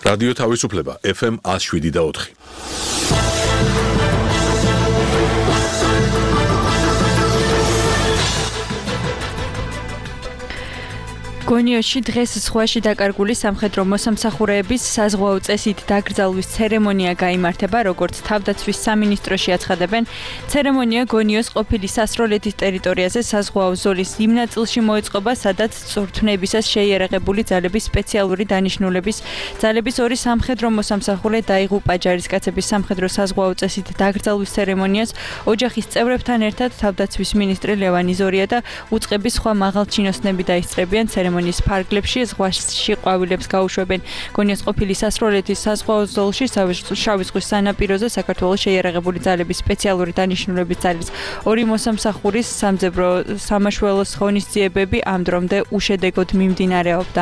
რადიო თავისუფლება FM 107.4. გონიოში დღეს ზღვაში დაკარგული სამხედრო მოსამსახურეების საზღვაო წესით დაკრძალვის ცერემონია გაიმართება, როგორც თავდაცვის სამინისტროში აცხადებენ. ცერემონია გონიოს ყოფილი სასროლეთის ტერიტორიაზე საზღვაო ზოლის იმ ნაწილში მოეწყობა, სადაც წვრთნებისას შეიარაღებული ძალების სპეციალური დანიშნულების ძალების ორი სამხედრო მოსამსახურე დაიღუპა. ჯარისკაცების სამხედრო საზღვაო წესით დაკრძალვის ცერემონიას ოჯახის წევრებთან ერთად თავდაცვის მინისტრი ლევან იზორია და უწყების სხვა მაღალჩინოსნები დაისწრებიან. ცერემონიის ფარგლებში ზღვაში ყვავილებს გაუშვებენ. გონიოს ყოფილი სასროლეთის საზღვაო ზოლში შავი ზღვის სანაპიროზე საქართველოს შეიარაღებული ძალების სპეციალური დანიშნულების ძალის ორი მოსამსახურის სამძებრო სამაშველოს ღონისძიებები ამ დრომდე უშედეგოდ მიმდინარეობდა.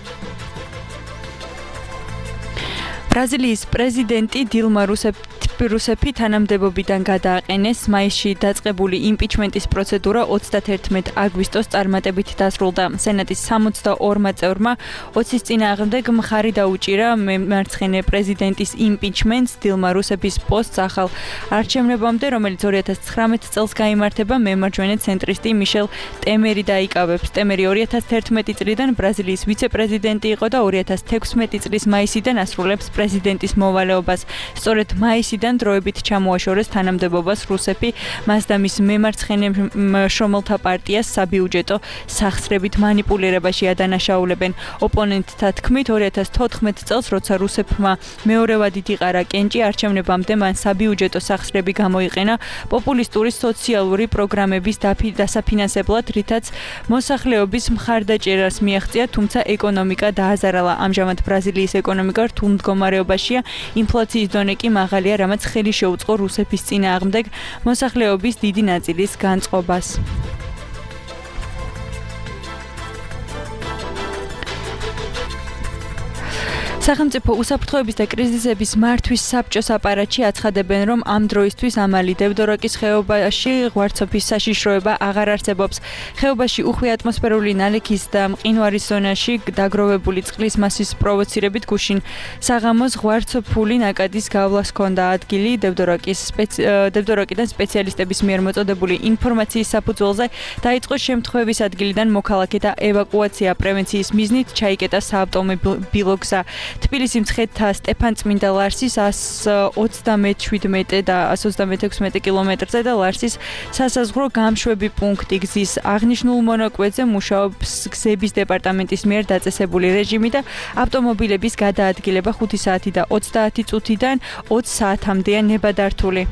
ბრაზილიის პრეზიდენტი დილმა რუსეფი თანამდებობიდან გადააყენეს. მაისში დაწყებული იმპიჩმენტის პროცედურა 31 აგვისტოს წარმატებით დასრულდა. სენატის 62-მა წევრმა 20-ის წინააღმდეგ მხარი დაუჭირა მემარცხენე პრეზიდენტის იმპიჩმენტს დილმა რუსეფის პოსტს ახალ არჩევნებამდე, რომელიც 2019 წელს გაიმართება. მემარჯვენე ცენტრისტი მიშელ ტემერი დაიკავებს. ტემერი 2011 წლიდან ბრაზილიის ვიცე-პრეზიდენტი იყო და 2016 წლის მაისიდან ასრულებს პრეზიდენტის მოვალეობას. სწორედ მაისიდან დროებით ჩამოაშორეს თანამდებობას რუსეფი, მას და მის მემარცხენე შრომელთა პარტიას საბიუჯეტო სახსრებით მანიპულირებაში ადანაშაულებენ. ოპონენტთა თქმით, 2014 წელს, როცა რუსეფმა მეორევადით იყარა კენჭი, არჩევნებამდე მან საბიუჯეტო სახსრები გამოიყენა პოპულისტური სოციალური პროგრამების დასაფინანსებლად, რითაც მოსახლეობის მხარდაჭერას მიაღწია, თუმცა ეკონომიკა დააზარალა. ამჟამად ბრაზილიის ეკონომიკა რთულ მდგომარეობაშია, ინფლაციის დონე კი მაღალია, რამაც ხელი შეუწყო რუსეთის წინააღმდეგ მოსახლეობის დიდი ნაწილის განწყობას. სახელმწიფო უსაფრთხოების და კრიზისების მართვის საბჭოს აპარატში აცხადებენ, რომ ამ დროისთვის ამალი დევდორაკის ხეობაში ღვარცოფის საშიშროება აღარ არსებობს. ხეობაში უხვი ატმოსფერული ნალექის და მყინვარის ზონაში დაგროვებული წყლის მასის პროვოცირებით გუშინ საღამოს ღვარცოფული ნაკადის გავლას ჰქონდა ადგილი. დევდორაკიდან სპეციალისტების მიერ მოწოდებული ინფორმაციის საფუძველზე დაიწყო შემთხვევის ადგილიდან მოქალაქეთა ევაკუაცია. პრევენციის მიზნით ჩაიკეტა საავტომობილო გზა. თბილისის მცხეთა სტეფანწმინდა ლარსის 137 და 136 კილომეტრზე და ლარსის სასაზღვრო გამშვები პუნქტი გზის აღნიშნულ მონაკვეთზე მუშაობს გზების დეპარტამენტის მიერ დაწესებული რეჟიმი და ავტომობილების გადაადგილება 5 საათი და 30 წუთიდან 20 საათამდეა ნებადართული.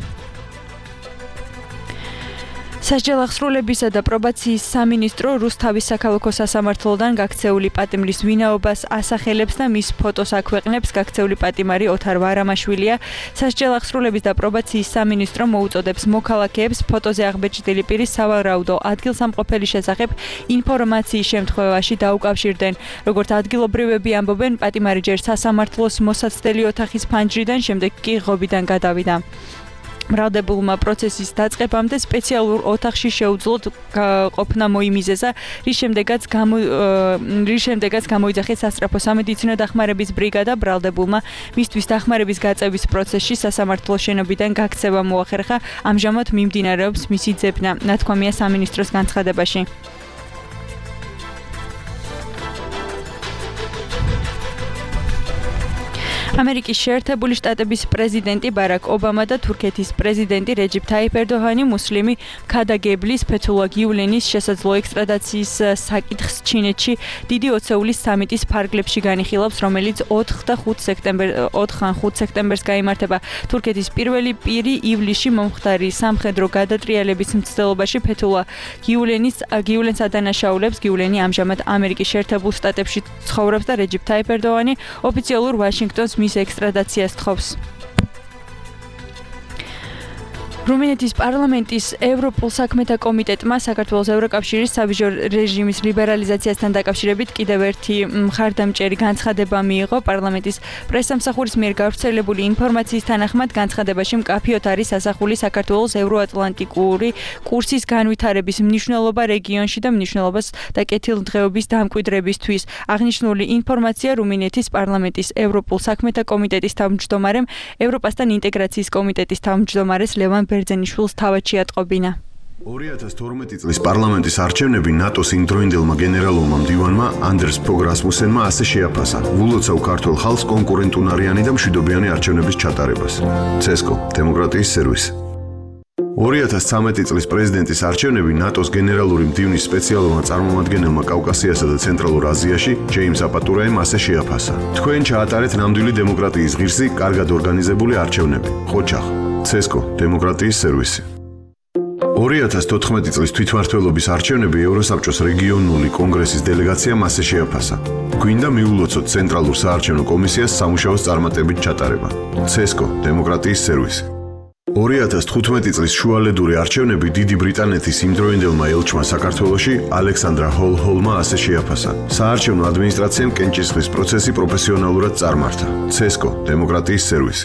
სასჯელ აღსრულებისა და პრობაციის სამინისტრო რუსთავის საქალაქო სასამართლოდან გაქცეული პატიმრის ვინაობას ასახელებს და მის ფოტოს აქვეყნებს. გაქცეული პატიმარი ოთარ ვარამაშვილია. სასჯელ აღსრულების და პრობაციის სამინისტრო მოუწოდებს მოქალაქეებს ფოტოზე აღბეჭდილი პირის სავარაუდო ადგილსამყოფელის შესახებ ინფორმაციის შემთხვევაში დაუკავშირდნენ. როგორც ადგილობრივები ამბობენ, პატიმარი ჯერ სასამართლოს მოსაცდელი ოთახის ფანჯრიდან, შემდეგ კი ღობიდან გადავიდა. მრავლდებულმა პროცესის დაწყებამდე სპეციალურ ოთახში შეუძლოდ ყოფნა მოიმიზესა, რის შემდეგაც გამოიძახეს სასწრაფო სამედიცინო დახმარების ბრიგადა. მრავლდებულმა მისთვის დახმარების გაწევის პროცესში სასამართლოს შენობიდან გაქცევა მოახერხა. ამჟამად მიმდინარეობს მისი ძებნა, ნათქვამია სამინისტროს განცხადებაში. ამერიკის შეერთებული შტატების პრეზიდენტი ბარაკ ობამა და თურქეთის პრეზიდენტი რეჯიპ თაიფ ერდოღანი მუსლიმი ქადაგებლის ფეთულა გიულენის შესაძლო ექსტრადიციის საკითხს ჩინეთში დიდი ოცეულის სამიტის ფარგლებში განიხილავს, რომელიც 4-5 სექტემბერს გაიმართება. თურქეთის პირველი პირი ივლისში მომხდარი სამხედრო გადატრიალების მცდელობაში ფეთულა გიულენს ადანაშაულებს. გიულენი ამჟამად ამერიკის შეერთებულ შტატებში ცხოვრობს და რეჯიპ თაიფ ერდოღანი ოფიციალურ ვაშინგტონს მის ექსტრადაციას თხოვს. რუმინეთის პარლამენტის ევროპულ საქმეთა კომიტეტმა საქართველოს ევროკავშირის სავიზო რეჟიმის ლიბერალიზაციასთან დაკავშირებით კიდევ ერთი მხარდამჭერი განცხადება მიიღო. პარლამენტის პრესსამსახურის მიერ გავრცელებული ინფორმაციის თანახმად განცხადებაში მკაფიოდ არის ასახული საქართველოს ევროატლანტიკური კურსის განვითარების მნიშვნელობა რეგიონში და მნიშვნელობას და კეთილდღეობის დამკვიდრებისთვის. აღნიშნული ინფორმაცია რუმინეთის პარლამენტის ევროპულ საქმეთა კომიტეტის თავმჯდომარემ ევროპასთან ინტეგრაციის კომიტეტის თავმჯდომარეს ლევან ბერძენიშვილს თავადში ატყობინა. 2012 წლის პარლამენტის არჩევნები ნატოს იმდროინდელმა გენერალურმა მდივანმა ანდერს ფოგ რასმუსენმა ასე შეაფასა: "ვულოცავ ქართულ ხალხს კონკურენტუნარიანი და მშვიდობიანი არჩევნების ჩატარებას." CESCO დემოკრატიის სერვისი. 2013 წლის პრეზიდენტის არჩევნები ნატოს გენერალური მდივნის სპეციალურმა წარმომადგენელმა კავკასიასა და ცენტრალურ აზიაში ჯეიმს აპატურაემ ასე შეაფასა: "თქვენ ჩაატარეთ ნამდვილი დემოკრატიის ღირსი, კარგად ორგანიზებული არჩევნები." ხოჩახ CESCO დემოკრატიის სერვისი. 2014 წლის თვითმმართველობის არჩევნები ევროსაბჭოს რეგიონული კონგრესის დელეგაციამ ასე შეაფასა: "გვინდა მიულოცოთ ცენტრალურ საარჩევნო კომისიას სამუშაოს წარმატებით ჩატარება." CESCO დემოკრატიის სერვისი. 2015 წლის შუალედური არჩევნები დიდი ბრიტანეთის იმდროინდელმა ელჩმა საქართველოში ალექსანდრა ჰოლჰოლმა ასე შეაფასა: "საარჩევნო ადმინისტრაციამ კენჭისყრის პროცესი პროფესიონალურად წარმართა." CESCO დემოკრატიის სერვისი.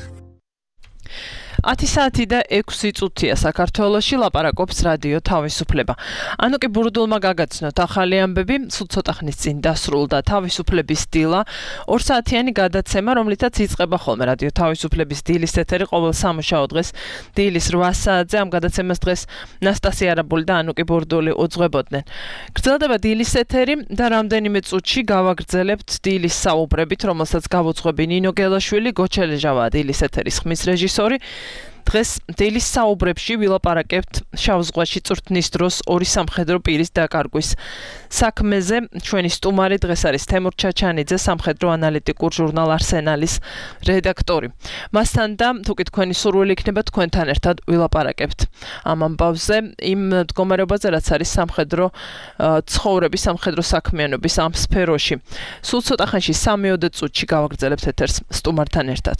10 საათი და 6 წუთია საქართველოში, ლაპარაკობს რადიო თავისუფლება. ანუკი ბურდულმა გაგაცნოთ ახალი ამბები, სულ ცოტა ხნის წინ დასრულდა თავისუფლების დილა, 2 საათიანი გადაცემა, რომლითაც იწყება ხოლმე რადიო თავისუფლების დილის ეთერი ყოველ სამუშაო დღეს დილის 8 საათზე. ამ გადაცემას დღეს ნასტასია არაბული და ანუკი ბურდული უძღვებოდნენ. გრძელდება დილის ეთერი და რამდენიმე წუთში გავაგრძელებთ დილის საუბრებით, რომელსაც გავუძღვები ნინო გელაშვილი, გოჩელეჟავა დილის ეთერის ხმის რეჟისორი. დღეს დილის საუბრებში ვილაპარაკებთ შავ ზღვაში წვრთნის დროს ორი სამხედრო პირის დაკარგვის საქმეზე. ჩვენი სტუმარი დღეს არის თემურ ჩაჩანიძე, სამხედრო ანალიტიკურ ჟურნალ არსენალის რედაქტორი. მასთან და თუკი თქვენი სურვილი იქნება, თქვენთან ერთად ვილაპარაკებთ ამ ამბავზე, იმ მდგომარეობაზე, რაც არის სამხედრო ცხოვრების, სამხედრო საქმიანობის ამ სფეროში. სულ ცოტა ხანში 3-4 წუთში გავაგრძელებთ ეთერს სტუმართან ერთად.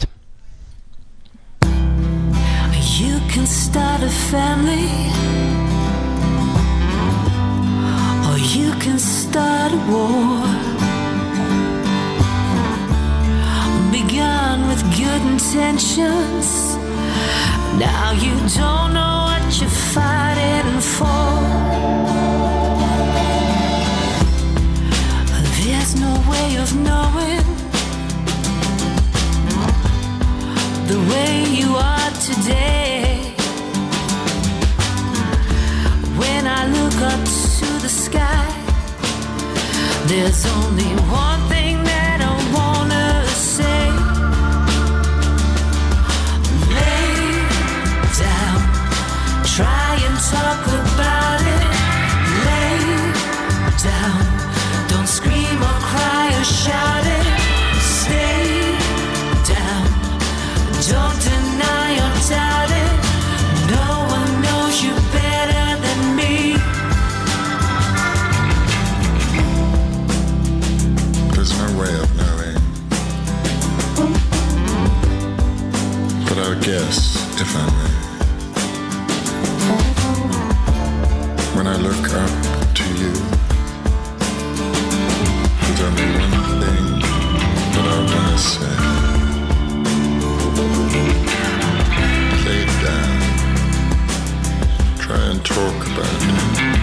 You can start a family, or you can start a war. Begun with good intentions, now you don't know what you're fighting for. There's no way of knowing the way you are today. When I look up to the sky, there's only one thing that I wanna say. Lay down, try and talk about it. Lay down, don't scream or cry or shout it. Stay down, don't deny or doubt it. No one knows you better than me. There's no way of knowing, but I guess, if I may, when I look up to you, there's only one thing that I want to say. Lay down, try and talk about it.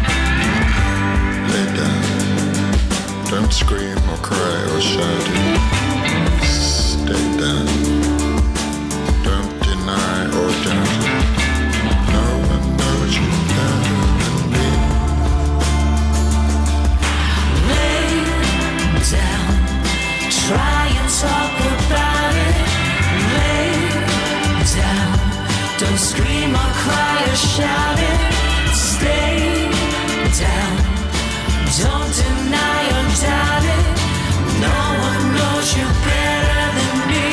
Lay down, don't scream or cry or shout it. Stay down, don't deny or doubt it. No one knows you better than me. Lay down, try and talk about it. Lay down, don't scream or cry or shout it. Stay down, don't deny or doubt it. No one knows you better than me.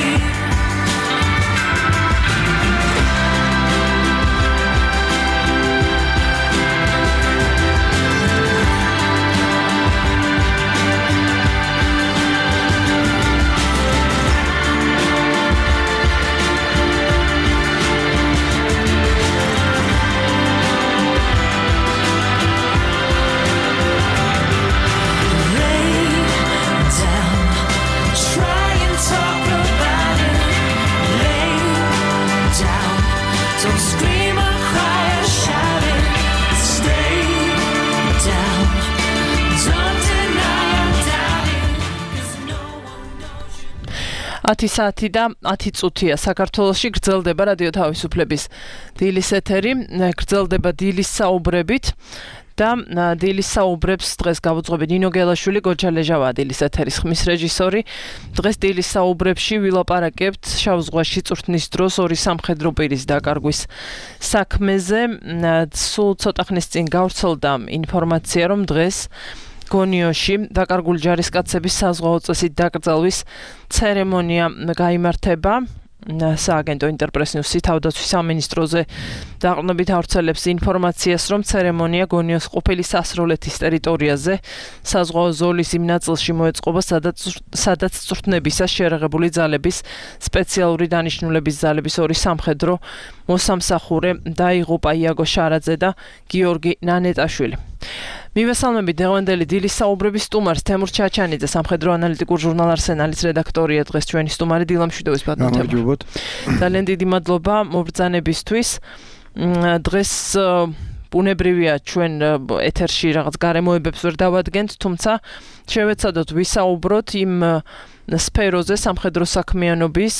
10 საათი და 10 წუთია საქართველოში გრძელდება რადიო თავისუფლების დილის ეთერი, გრძელდება დილის საუბრებით და დილის საუბრებს დღეს გავუძღვებით ნინო გელაშვილი, გოჯალეჟავა დილის ეთერის ხმის რეჟისორი. დღეს დილის საუბრებში ვილაპარაკებთ შავ ზღვაში წვრთნის დროს ორი სამხედრო პირის დაკარგვის საქმეზე. სულ ცოტა ხნის წინ გავრცელდა ინფორმაცია, რომ დღეს გონიოში დაკარგული ჯარისკაცების საზღვაო წესით დაკრძალვის ცერემონია გაიმართება. სააგენტო ინტერპრეს-ნიუსი თავდაცვის სამინისტროზე დაყრდნობით ავრცელებს ინფორმაციას, რომ ცერემონია გონიოს ყოფილი სასროლეთის ტერიტორიაზე საზღვაო ზოლის იმ ნაწილში მოეწყობა, სადაც წვრთნებისას შერაღებული ძალების სპეციალური დანიშნულების ძალების ორი სამხედრო მოსამსახურე დაიღუპა, იაგო შარაძე და გიორგი ნანეტაშვილი. მივესალმებით დღევანდელი დილის საუბრების სტუმარს თემურ ჩაჩანიძე, სამხედრო ანალიტიკურ ჟურნალ არსენალის რედაქტორია, დღეს ჩვენი სტუმარი დილა მშვიდობის ბატონო. ძალიან დიდი მადლობა მობრძანებისთვის. დღეს ბუნებრივია ჩვენ ეთერში რაღაც გარემოებებს ვერ დავადგენთ, თუმცა შევეცადოთ ვისაუბროთ იმ სფეროზე სამხედრო საქმიანობის,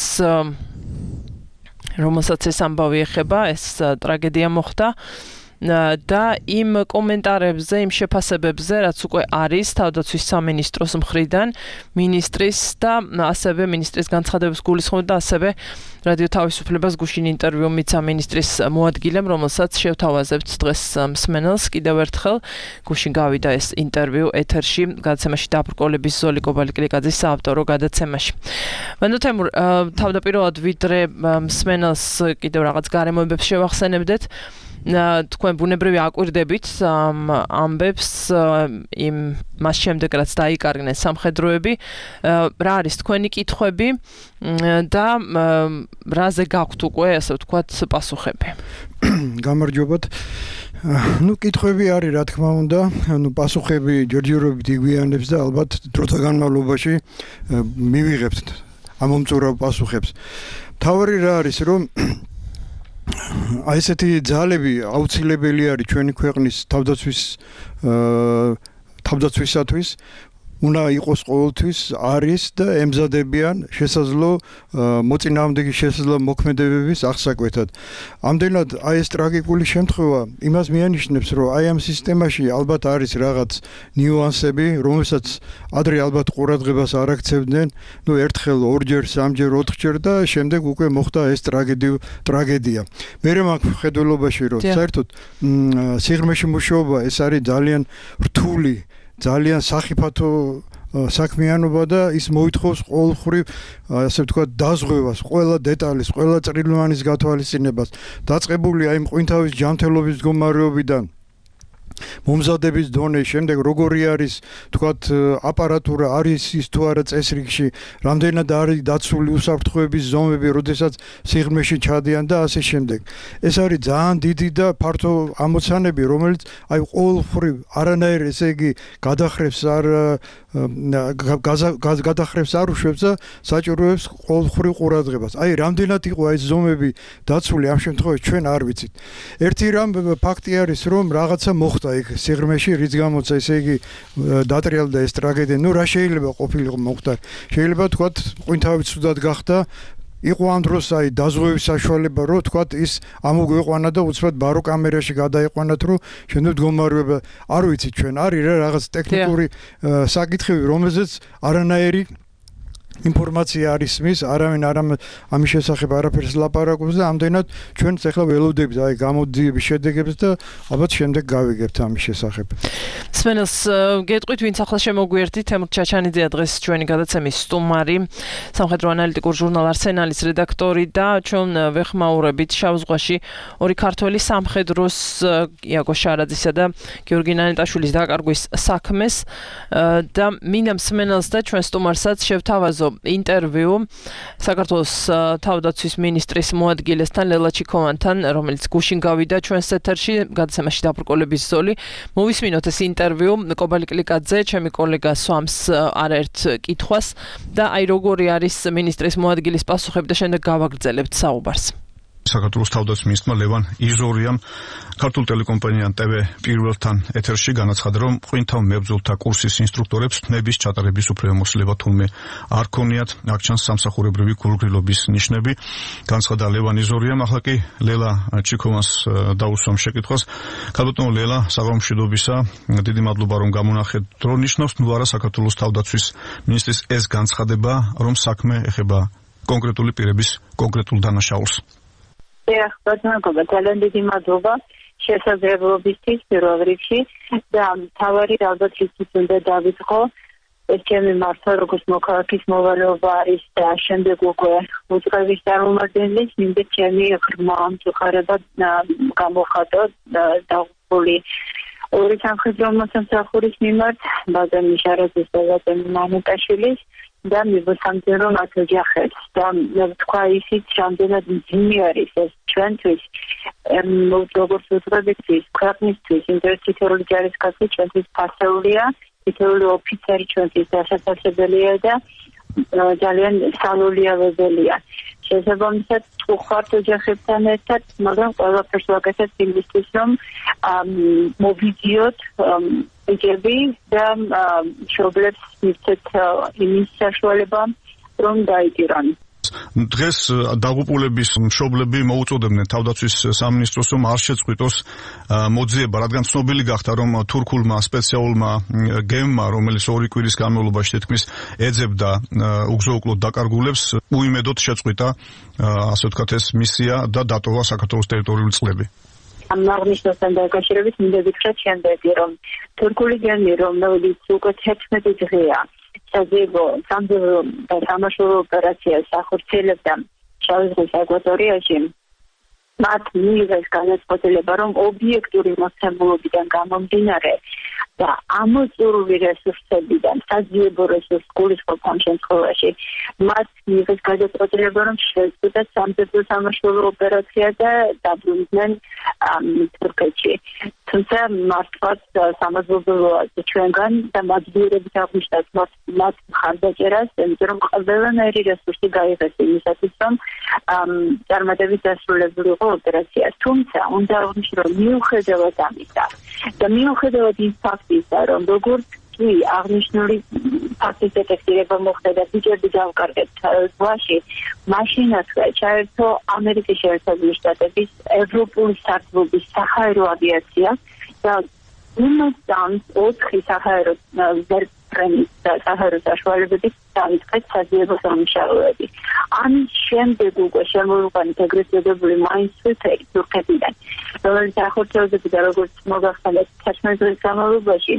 რომელსაც ეს ამბავი ეხება, ეს ტრაგედია მოხდა. და იმ კომენტარებზე, იმ შეფასებებზე, რაც უკვე არის თავდაცვის სამინისტროს მხრიდან, მინისტრის და ასევე მინისტრის განცხადების გულისხმობით და ასევე რადიო თავისუფლებას გუშინ ინტერვიუ მიცა მინისტრის მოადგილემ, რომელსაც შევთავაზებთ დღეს მსმენელს კიდევ ერთხელ. გუშინ გავიდა ეს ინტერვიუ ეთერში, გადაცემაში დაბრკოლების ზოლი კობალიკლიაკაძის საავტორო გადაცემაში. მანდ თემურ, თავდაპირველად ვიდრე მსმენელს კიდევ რაღაც გარემოებებს შევახსენებდეთ, თქვენ ბუნებრივი აკვირდებით ამბებს იმ მას შემდეგ რაც დაიკარგნენ სამხედროები, რა არის თქვენი კითხვები და რაზე გაქვთ უკვე ასე ვთქვათ პასუხები? გამარჯობათ. კითხვები არის რა თქმა უნდა, პასუხები ჯერჯერობით იგვიანებს და ალბათ დროთა განმავლობაში მივიღებთ ამომწურავ პასუხებს. თავი რა არის, რომ აი ესეთი ძალები აუცილებელი არის ჩვენი ქვეყნის თავდაცვისათვის, უნდა იყოს ყოველთვის არის და ემზადებიან შესაძლო მოწინააღმდეგის შესაძლო მოქმედებების აღსაკვეთად. ამდენად აი ეს ტრაგიკული შემთხვევა იმას მიანიშნებს, რომ აი ამ სისტემაში ალბათ არის რაღაც ნიუანსები, რომელსაც ადრე ალბათ ყურადღებას არ აქცევდნენ, ერთხელ, ორჯერ, სამჯერ, ოთხჯერ და შემდეგ უკვე მოხდა ეს ტრაგედია. მე მაქვს ხედველობაში, რომ საერთოდ სიღრმეში მუშაობა ეს არის ძალიან რთული, ძალიან სახიფათო საქმიანობა და ის მოითხოვს ყოველხრივ, ასე ვთქვათ, დაზღვევას, ყველა დეტალის, ყველა წრილმანის გათვალისწინებას, დაწყებული აი მყინთავის ჯანმრთელობის მდგომარეობიდან მომზადების დონე, შემდეგ როგორი არის, თქვათ, აპარატურა არის ის თუ არა წესრიგში, რამდენად არის დაცული უსაფრთხოების ზომები, როდესაც სიღრმეში ჩადიან და ასე შემდეგ. ეს არის ძალიან დიდი და ფართო ამოცანები, რომელიც აი ყოველხრივ არანაირ, ესე იგი, გადახრებს არ უშვებს და საჭიროებს ყოველხრივ ყურადღებას. აი რამდენად იყო ეს ზომები დაცული ამ შემთხვევაში ჩვენ არ ვიცით. ერთი რამ ფაქტი არის, რომ რაღაცა მოხდა იქ სიღრმეში, რის გამოც ესე იგი დატრიალდა ეს ტრაგედია. რა შეიძლება ყოფილიყო მოხდა? შეიძლება თქვათ, ყინთავით სუდად გახდა, იყო ამ დროს აი დაზღვევის საშუალება, რომ თქვათ ის ამოგვეყვანა და უცბად ბარო კამერაში გადაიყვანათ, რომ შემდეგ მდგომარეობა არ ვიცით ჩვენ, არის რა რაღაც ტექნიკური საკითხები, რომელზეც არანაირი ინფორმაცია არის მის, არავინ ამის შესახებ არაფერს ლაპარაკობს და ამდენად ჩვენ ახლა ველოდებით აი გამოდიების შედეგებს და ალბათ შემდეგ გავიგებთ ამის შესახებ. მსმენელს გეტყვით, ვინც ახლა შემოგვიერთდით, თემურ ჩაჩანიძეა დღეს ჩვენი გადაცემის სტუმარი, სამხედრო ანალიტიკურ ჟურნალ არსენალის რედაქტორი და ჩვენ ვეხმაურებით შავ ზღვაში ორი ქართველი სამხედროს, იაგო შარაძისა და გიორგი ნანეტაშვილის დაკარგვის საქმეს და მინდა მსმენელს და ჩვენ სტუმარსაც შევთავაზო ინტერვიუ საქართველოს თავდაცვის მინისტრის მოადგილესთან ლელა ჩიქოვანთან, რომელიც გუშინ გავიდა ჩვენს ეთერში, გადაცემაში დაბრკოლების ზოლი. მოვისმინოთ ეს ინტერვიუ, კობალიკლიაკაძე, ჩემი კოლეგა სვამს არაერთ კითხვას და აი როგორი არის მინისტრის მოადგილის პასუხები და შემდეგ გავაგრძელებთ საუბარს. საქართველოს თავდაცვის მინისტრმა ლევან იზორიამ ქართულ ტელეკომპანია TV პირველთან ეთერში განაცხადა, რომ ყვინთავ მებრძოლთა კურსის ინსტრუქტორებს თმების ჩატარების უფლებამოსილება თურმე არ ქონიათ, აქ ჩანს სამსახურებრივი გულგრილობის ნიშნები. განაცხადა ლევან იზორიამ, ახლა კი ლელა ჩიქოვანს დაუსვამ შეკითხვას. ქალბატონო ლელა, საღამო მშვიდობისა, დიდი მადლობა რომ გამონახეთ. დრო ნიშნავს თუ არა საქართველოს თავდაცვის მინისტრის ეს განცხადება, რომ საქმე ეხება კონკრეტული პირების კონკრეტულ დანაშაულს? ბატონო, ძალიან დიდი მადლობა შესაძლებლობისთვის პირველ რიგში და თავარი ალბათ ისიც უნდა დავიწყო, ეს ჩემი მართლა როგორც მოქალაქის მოვალეობა არის და შემდეგ უკვე უწყების წარმომადგენლის მინდა ჩემი ღრმა მწუხარება გამოხატო დაღუპული ორი სამხედრო მოსამსახურის მიმართ ბაგრატ მიშარაძის და ვადიმ მამუკაშვილის და მიბოსამდე რომ მათ ოჯახებს და თქვა ისიც რამდენად მძიმე არის ეს ჩვენთვის როგორც უწყებისთვის ქვეყნისთვის ინტერესითეული ჯარისკაცი ჩვენთვის ფასეულია თითოეული ოფიცერი ჩვენთვის დასაფასებელია და ძალიან სალოლიავებელია შესაბამისად ვუხართ ოჯახებთან ერთად მაგრამ ყველაფერს ვაკეთებთ იმისთვის რომ მოვიდიოთ იგები და მშობლებს მივცეთ იმის საშუალება რომ დაიჭირონ დღეს დაღუპულების მშობლები მოუწოდებდნენ თავდაცვის სამინისტროს რომ არ შეწყვიტოს მოძიება, რადგან ცნობილი გახდა რომ თურქულმა სპეციალურმა გემმა, რომელიც 2 კვირის განმავლობაში თითქმის ეძებდა უგზო-უკლოდ დაკარგულებს, უიმედოდ შეწყვიტა ასე ვთქვათ ეს მისია და დატოვა საქართველოს ტერიტორიული წყლები. ამ აღნიშნულთან დაკავშირებით მინდა ვითხრათ შემდეგი, რომ თურქული გემი, რომელიც უკვე 11 დღეა საზეიმო სამხედრო და სამაშველო ოპერაციას ახორციელებდა შავი ზღვის აკვატორიაში, მათ მიიღეს განაცხადება, რომ ობიექტური მოცემულობიდან გამომდინარე და ამოწურული რესურსებიდან საძიებო რესურს გულისხმობ ამ შემთხვევაში მათ მიიღეს გადაწყვეტილება, რომ შეწყვიტეს სამხედრო სამაშველო ოპერაცია და დაბრუნდნენ თურქეთში. თუმცა მართლაც სამაზრობელოა ჩვენგან და მაძიებებით აღნიშნავს მათ მხარდაჭერას, იმიტომ რომ ყველანაირი რესურსი გაიღეს იმისათვის, რომ წარმატებით დასრულებულიყო ოპერაცია. თუმცა უნდა აღნიშნო, რომ მიუხედავად ამისა და მიუხედავად იმ ფაქტისა, რომ როგორც კი აღნიშნული ფაქტის დეტექტირება მოხდა და ბიჭები გავკარგეთ ზღვაში, მაშინათვე ჩაერთო ამერიკის შეერთებული შტატების ევროპული სარდლობის საჰაერო ავიაცია და უმასწამს 4 საჰაერო ვერტფრენის და საჰაერო საშუალებებით დაიწყეს საძიებო სამუშაოები. ამის შემდეგ უკვე შემოიყვანეს ეგრეთ წოდებული მაინსვიფერი თურქეთიდან, რომელიც ახორციელებდა როგორც მოგახსენეთ 11 დღის განმავლობაში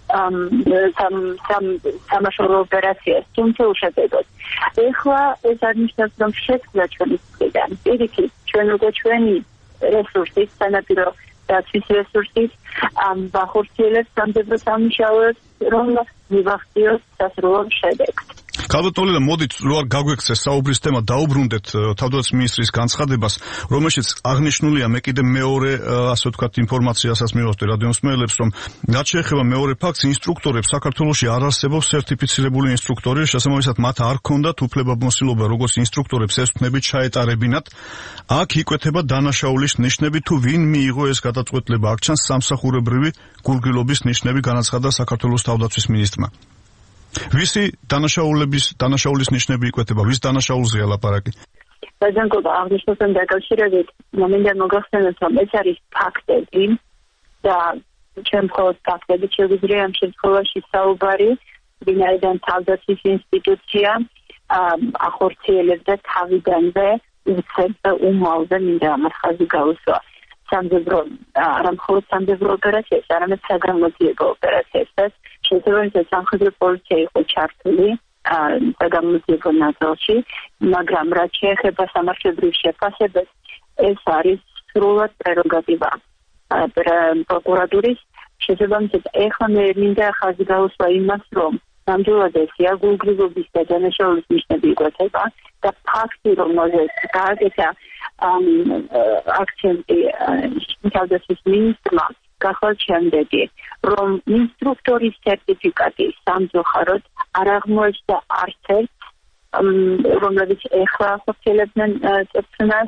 სამაშველო ოპერაციას, თუმცა უშედეგოდ. ეხლა ეს აღნიშნავს, რომ შეცვლა ჩვენი მხრიდან პირიქით ჩვენ უკვე ჩვენი რესურსით, სანაპირო დაცვის რესურსით ვახორციელებთ სამხედრო სამუშაოებს, რომ მივახციოთ სასრულო შედეგს. ქალბატონო, მოდით რო არ გაგვექცეს საუბრის თემა, დაუბრუნდეთ თავდაცვის მინისტრის განცხადებას, რომელშიც აღნიშნულია, მე კიდე მეორე ასე ვთქვათ ინფორმაციასაც მივხვდი რადიომსმენელებს, რომ რაც შეეხება მეორე ფაქტს, ინსტრუქტორებს საქართველოში არ არსებობს სერტიფიცირებული ინსტრუქტორი, შესაბამისად მათ არ ჰქონდათ უფლებამოსილობა როგორც ინსტრუქტორებს ეს თმები ჩაეტარებინათ. აქ იკვეთება დანაშაულის ნიშნები, თუ ვინ მიიღო ეს გადაწყვეტილება, აქ ჩანს სამსახურებრივი გულგრილობის ნიშნები, განაცხადა საქართველოს თავდაცვის მინისტრმა. ვისი დანაშაულის ნიშნები იკვეთება, ვის დანაშაულზეა ლაპარაკი? ბატონო, აღნიშნულთან დაკავშირებით მინდა მოგახსენოთ, რომ ეს არის ფაქტები და ჩვენ მხოლოდ ფაქტებით შეგვიძლია ამ შემთხვევაში საუბარი, ვინაიდან თავდაცვის ინსტიტუცია ახორციელებდა თავიდანვე უცებ და უმალზე მინდა ამას ხაზი გაუსვა. არა მხოლოდ სამხედრო ოპერაციას, არამედ საგამოძიებო ოპერაციასაც შესაბამისად სამხედრო პოლიცია იყო ჩართული საგამოძიებო ნაწილში, მაგრამ რაც შეეხება სამართლებრივ შეფასებას, ეს არის სრულად პრეროგატივა პროკურატურის. შესაბამისად, ეხლა მე მინდა ხაზი გაუსვა იმას, რომ ნამდვილად ესია გულგრილობის და დანაშაულის ნიშნები იკვეთება და ფაქტი, რომ გააკეთა აქცენტი თავდაცვის მინისტრმა გახვალ შემდეგი, რომ ინსტრუქტორის სერტიფიკატი სამწუხაროდ არ აღმოეჩნდა არც ერთ, რომელიც ეხლა ახორციელებდნენ წვრთნას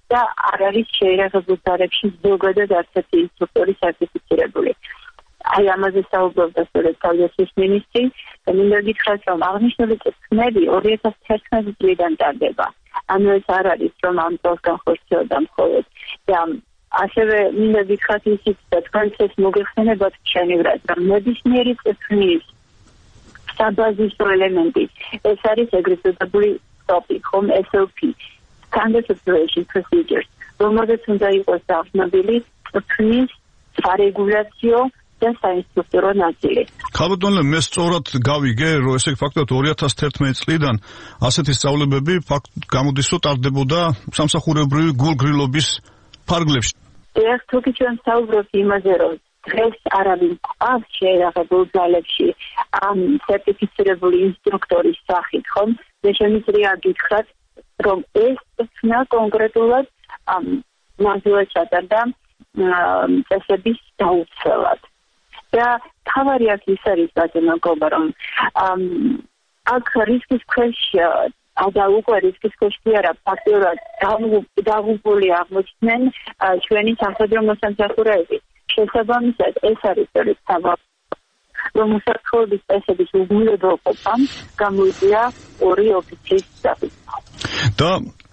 და არ არის შეიარაღებულ ძალებში ზოგადად არც ერთი ინსტრუქტორი სერტიფიცირებული. აი ამაზე საუბრობდა სწორედ თავდაცვის მინისტრი და მინდა გითხრათ, რომ აღნიშნული წესრიგები 2011 წლიდან ტარდება. ანუ ეს არ არის, რომ ამ წელს განხორციელდა მხოლოდ და ასევე მინდა გითხრათ ისიც, და თქვენც ეს მოგეხსენებათ ჩვენივრად, რომ ნებისმიერი წესრიგის საბაზისო ელემენტი ეს არის ეგრეთ წოდებული SOP, ხომ SOP, Standard Operation Procedures, რომელზეც უნდა იყოს დაყრდნობილი წესრიგის სარეგულაციო და საინსტრუქტორო ნაწილი. ქალბატონო, მე სწორად გავიგე, რომ ესე ფაქტობრივად 2011 წლიდან ასეთი სწავლებები გამოდის, რომ ტარდებოდა სამსახურებრივი გულგრილობის ფარგლებში. ეს თუკი ჩვენ საუბრობთ იმაზე, რომ დღეს არავინ ყავს შეიარაღებულ ძალებში ამ სერტიფიცირებული ინსტრუქტორის სახით, ხომ? მე შემიძლია გითხრათ, რომ ეს წესნა კონკრეტულად მანძილად ჩატარდა წესების დაუცველად. და თავარი აქ ის არის, ბატონო გობა, რომ აქ რისკის ქვეშ და უკვე რისკის ქვეშ კი არა, ფაქტობრივად დაღუპული აღმოჩნდნენ ჩვენი სამხედრო მოსამსახურეები. შესაბამისად, ეს არის სწორედ საბაბი, რომ უსაფრთხოების წესების უგულებელყოფამ გამოიწვია 2 ოფიცრის საფრთხე. და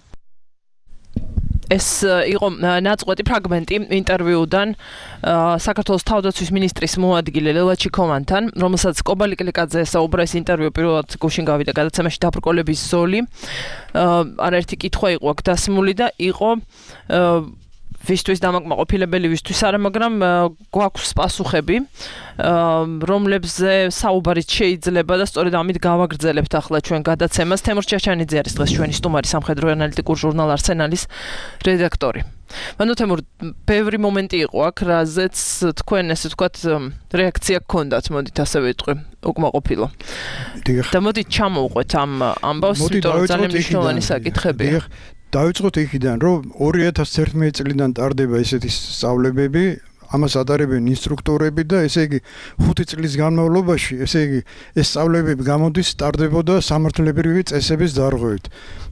ეს იყო ნაწყვეტი ფრაგმენტი ინტერვიუდან საქართველოს თავდაცვის მინისტრის მოადგილე ლელა ჩიქოვანთან, რომელსაც კობალი კლიკაძე ესაუბრა. ეს ინტერვიუ პირველად გუშინ გავიდა გადაცემაში დაბრკოლების ზოლი. არაერთი კითხვა იყო აქ დასმული და იყო ვისთვის დამაკმაყოფილებელი, ვისთვის არა, მაგრამ გვაქვს პასუხები, რომლებზე საუბარიც შეიძლება და სწორედ ამით გავაგრძელებთ ახლა ჩვენ გადაცემას. თემურ ჩაჩანიძე არის დღეს ჩვენი სტუმარი, სამხედრო ანალიტიკურ ჟურნალ არსენალის რედაქტორი. მანო თემურ, ბევრი მომენტი იყო აქ, რაზეც თქვენ ესე ვთქვათ რეაქცია გქონდათ, მოდით ასე ვიტყვი, უკმაყოფილო. და მოდით ჩამოვყვეთ ამ ამბავს, იმიტომ რომ ძალიან მნიშვნელოვანი საკითხებია. დავიწყოთ იქიდან, რომ 2011 წლიდან ტარდება ესეთი სწავლებები, ამას ატარებენ ინსტრუქტორები და ესე იგი 5 წლის განმავლობაში, ესე იგი ეს სწავლებები გამოდის ტარდებოდა სამართლებრივი წესების დარღვევით.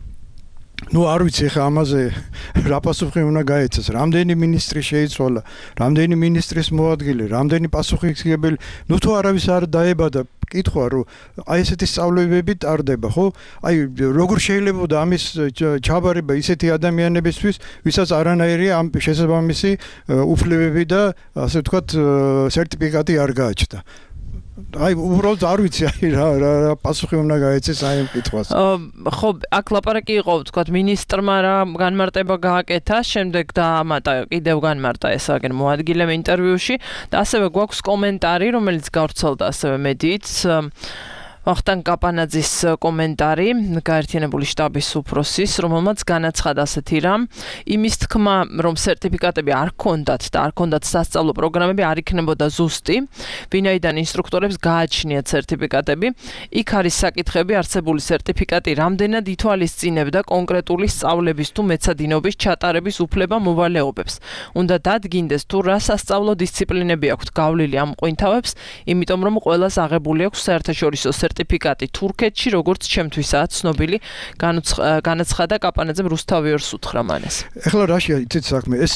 არ ვიცი ხა ამაზე რა პასუხი უნდა გაეცეს, რამდენი მინისტრი შეიცვალა, რამდენი მინისტრის მოადგილე, რამდენი პასუხისმგებელი, თუ არავის არ დაებადა კითხვა, რომ აი ესეთი სწავლებები ტარდება, ხო? აი როგორ შეიძლება ამის ჩაბარება ისეთი ადამიანებისთვის, ვისაც არანაირი ამ შესაბამისი უფლებები და ასე ვთქვათ სერტიფიკატი არ გააჩნდა. აი უბრალოდ არ ვიცი რა პასუხი უნდა გაეცეს აი ამ კითხვას. ხო, აქ ლაპარაკი იყო, ვთქვათ, მინისტრმა რა განმარტება გააკეთა, შემდეგ დაამატა კიდევ განმარტა ეს აგენ მოადგილემ ინტერვიუში და ასევე გვაქვს კომენტარი, რომელიც გავრცელდა ასევე მედიით. ვახტანგ კაპანაძის კომენტარი, გაერთიანებული შტაბის უფროსის, რომელმაც განაცხადა ასეთი რამ, იმის თქმა, რომ სერტიფიკატები არ ჰქონდათ და არ ჰქონდათ სასწავლო პროგრამები, არ იქნებოდა ზუსტი, ვინაიდან ინსტრუქტორებს გააჩნიათ სერტიფიკატები, იქ არის საკითხები, არსებული სერტიფიკატი რამდენად ითვალისწინებდა კონკრეტული სწავლების თუ მეცადინობის ჩატარების უფლება მოვალეობებს. უნდა დადგინდეს თუ რა სასწავლო დისციპლინები აქვთ გავლილი ამ ყვინთავებს, იმიტომ რომ ყველას აღებული აქვს საერთაშორისო სერტიფიკატი თურქეთში, როგორც ჩემთვისაა ცნობილი, განაცხადა კაპანაძემ რუსთავიორს უთხრა მანეს. ეხლა რაშია იცით საქმე, ეს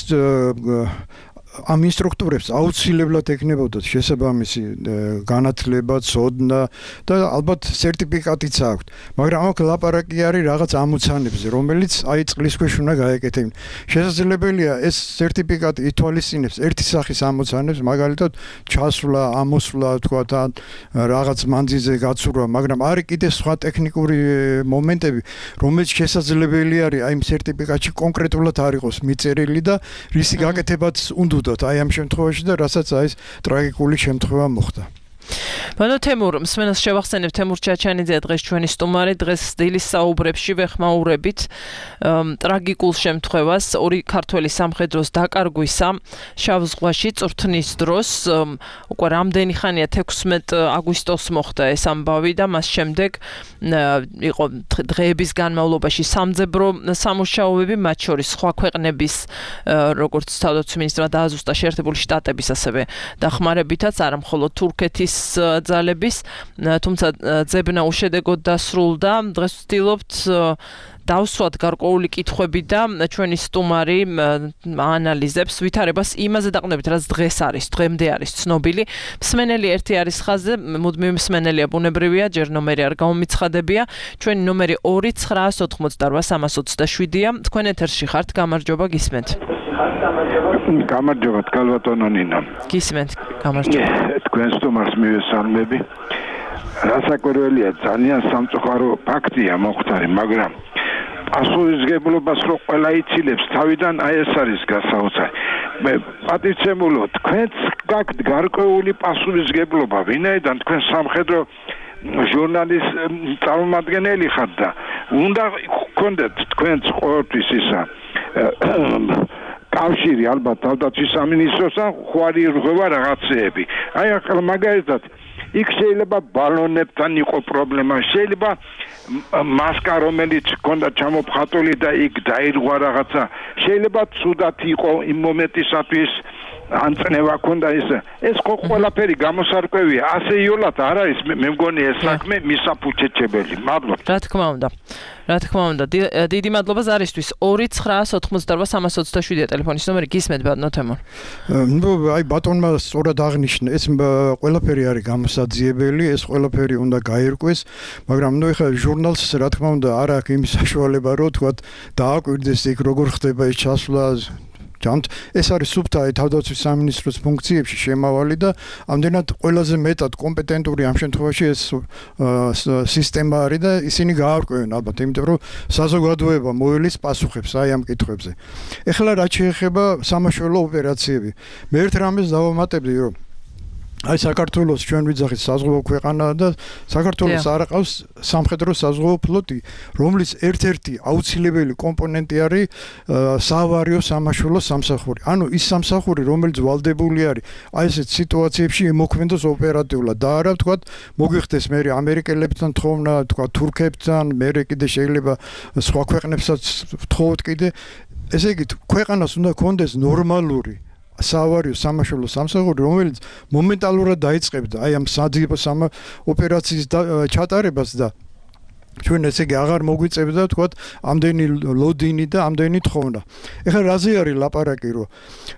ამ ინსტრუქტორებს აუცილებლად ეკნებოდათ შესაბამისი განათლება, ცოდნა და ალბათ სერტიფიკატიც აქვთ. მაგრამ აქ ლაპარაკი არის რაღაც ამოცანებზე, რომელიც აი წყლის ქვეშ უნდა გაეკეთებინა. შესაძლებელია ეს სერტიფიკატი ითვალისწინებს ერთი სახის ამოცანებს, მაგალითად ჩასვლა, ამოსვლა, თქვათ, რაღაც მანძილზე გაცურვა, მაგრამ არის კიდე სხვა ტექნიკური მომენტები, რომელიც შესაძლებელი არის აი ამ სერტიფიკატში კონკრეტულად არ იყოს მიწერილი და რისი გაკეთებაც უნდა აი ამ შემთხვევაში და რასაც აი ეს ტრაგიკული შემთხვევა მოხდა. მანო თემურ, მსმენელს შევახსენებ, თემურ ჩაჩანიძე დღეს ჩვენი სტუმარი, დღეს დილის საუბრებში ვეხმაურებით ტრაგიკულ შემთხვევას, 2 ქართველი სამხედროს დაკარგვისა შავ ზღვაში წვრთნის დროს, უკვე რამდენი ხანია 16 აგვისტოს მოხდა ეს ამბავი და მას შემდეგ იყო დღეების განმავლობაში სამძებრო სამუშაოები, მათ შორის სხვა ქვეყნების, როგორც თავდაცვის მინისტრმა დააზუსტა შეერთებული შტატების ასევე დახმარებითაც, არა მხოლოდ თურქეთის ძალების, თუმცა ძებნა უშედეგოდ დასრულდა. დღეს ვცდილობთ დავსვათ გარკვეული კითხვები და ჩვენი სტუმარი აანალიზებს ვითარებას იმაზე დაყნობით, რაც დღეს არის, დღემდე არის ცნობილი. მსმენელი ერთი არის ხაზზე, მუდმივი მსმენელია ბუნებრივია, ჯერ ნომერი არ გამომიცხადებია. ჩვენი ნომერი 2988327-ია. თქვენ ეთერში ხართ, გამარჯობა, გისმენთ. გამარჯობა, კალბატონო ნინო. გისმენთ, გამარჯობა. თქვენ სტუმარს მივესალმები. რასაკვირველია, ძალიან სამწუხარო ფაქტია მოხდარი, მაგრამ პასუხისმგებლობას რო ყველა იცილებს, თავიდან აი ეს არის გასაოცარი. მე პატივცემულო, თქვენც გაქვთ გარკვეული პასუხისმგებლობა, ვინაიდან თქვენ სამხედრო ჟურნალის წარმომადგენელი ხართ და უნდა გქონდეთ თქვენც ყოველთვის ისა კავშირი ალბათ თავდაცვის სამინისტროსთან ხوارი რღვევა რაღაცეები. აი ახლა მაგალითად იქ შეიძლება ბალონებთან იყო პრობლემა, შეიძლება მასკა რომელიც ჰქონდა ჩამოფხატული და იქ დაირღვა რაღაცა, შეიძლება ცუდად იყო იმ მომენტისათვის ანწნევა ჰქონდა ეს ყველაფერი გამოსარკვევია, ასე იოლად არ არის, მე მგონი ეს საქმე მისაფუჩეჩებელი. მადლობა. რა თქმა უნდა, დიდი მადლობა ზარისთვის. 2988327-ია ტელეფონის ნომერი, გისმენთ ბატონო თემურ. აი ბატონმა სწორად აღნიშნა, ეს ყველაფერი არის გამოსაძიებელი, ეს ყველაფერი უნდა გაირკვეს, მაგრამ ნუ ეხლა ჟურნალს რა თქმა უნდა არ აქვს იმის საშუალება, რომ თქვათ დააკვირდეს იქ როგორ ხდება ეს ჩასვლა. ეს არის სუფთა თავდაცვის სამინისტროს ფუნქციებში შემავალი და ამდენად ყველაზე მეტად კომპეტენტური ამ შემთხვევაში ეს სისტემა არის და ისინი გაარკვევენ ალბათ, იმიტომ რომ საზოგადოება მოელის პასუხებს აი ამ კითხვებზე. ეხლა რაც შეეხება სამაშველო ოპერაციები, მე ერთ რამეს დავამატებდი, რომ აი საქართველოს ჩვენ ვიძახით საზღვაო ქვეყანაა და საქართველოს არ აყავს სამხედრო საზღვაო ფლოტი, რომლის ერთ-ერთი აუცილებელი კომპონენტი არის საავარიო სამაშველო სამსახური. ანუ ის სამსახური, რომელიც ვალდებული არის აი ესეთ სიტუაციებში იმოქმედოს ოპერატიულად და არა ვთქვათ მოგიხდეს მე ამერიკელებთან თხოვნა, ვთქვათ თურქებთან, მე კიდე შეიძლება სხვა ქვეყნებსაც ვთხოვოთ კიდე. ესე იგი ქვეყანას უნდა კონდეს ნორმალური საავარიო სამაშველო სამსახური, რომელიც მომენტალურად დაიწყებდა აი ამ საძიებო ოპერაციის ჩატარებას და ჩვენ ესე იგი აღარ მოგვიწევდა თქვათ ამდენი ლოდინი და ამდენი თხოვნა. ეხლა რაზე არის ლაპარაკი, რომ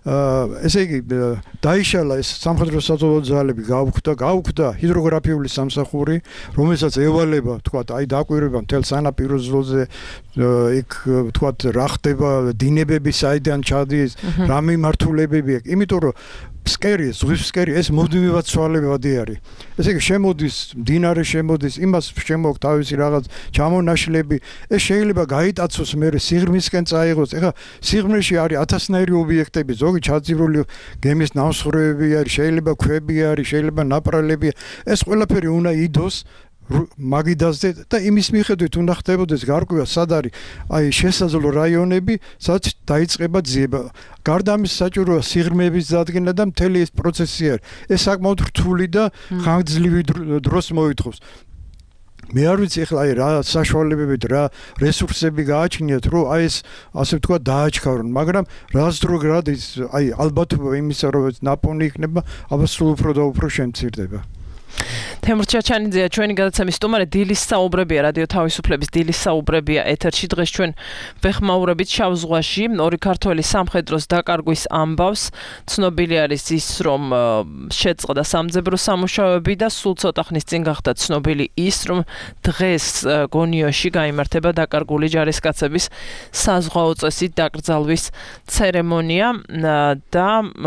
ესე იგი დაიშალა ეს სამხედრო საზღვაო ძალები, გაუქმდა ჰიდროგრაფიული სამსახური, რომელსაც ევალება თქვათ აი დაკვირვება მთელ სანაპირო ზოლზე, იქ თქვათ რა ხდება, დინებები საიდან ჩადის, რა მიმართულებები აქვს, იმიტომ რომ ზღვისფსკერი ეს მოდივად ცვალებადი არის. ესე იგი შემოდის, მდინარე შემოდის, იმას შემოაქვს თავისი რაღაც ჩამონაშლები, ეს შეიძლება გაიტაცოს მე სიღრმისკენ წაიღოს. ეხლა სიღრმეში არის 1000-ნაირი ობიექტები, ზოგი ჩაძივრული გემის ნავსხურები არის, შეიძლება ქვები არის, შეიძლება ნაპრალებია. ეს ყველაფერი უნდა იდოს მაგიდაზე და იმის მიხედვით უნდა ხდებოდეს გარკვევა სად არის აი შესაძლო რაიონები, სადაც დაიწყება ძიება. გარდა ამის საჭიროა სიღრმეების დადგენა და მთელი ეს პროცესი არის. ეს საკმაოდ რთული და ხანგრძლივი დროს მოითხოვს. მე არ ვიცი ახლა აი რა საშუალებებით, რა რესურსები გააჩნიათ, რომ აი ეს ასე ვთქვათ დააჩქარონ, მაგრამ რას დრო გრადის აი ალბათობა იმისა, რომ ნაპოვნი იქნება, აბა სულ უფრო და უფრო შემცირდება. თემურ ჩაჩანიძეა ჩვენი გადაცემის სტუმარი, დილის საუბრებია რადიო თავისუფლების დილის საუბრებია ეთერში. დღეს ჩვენ ვეხმაურებით შავ ზღვაში ორი ქართველი სამხედროს დაკარგვის ამბავს. ცნობილი არის ის, რომ შეწყდა სამძებრო სამუშაოები და სულ ცოტა ხნის წინ გახდა ცნობილი ის, რომ დღეს გონიოში გაიმართება დაკარგული ჯარისკაცების საზღვაო წესით დაკრძალვის ცერემონია და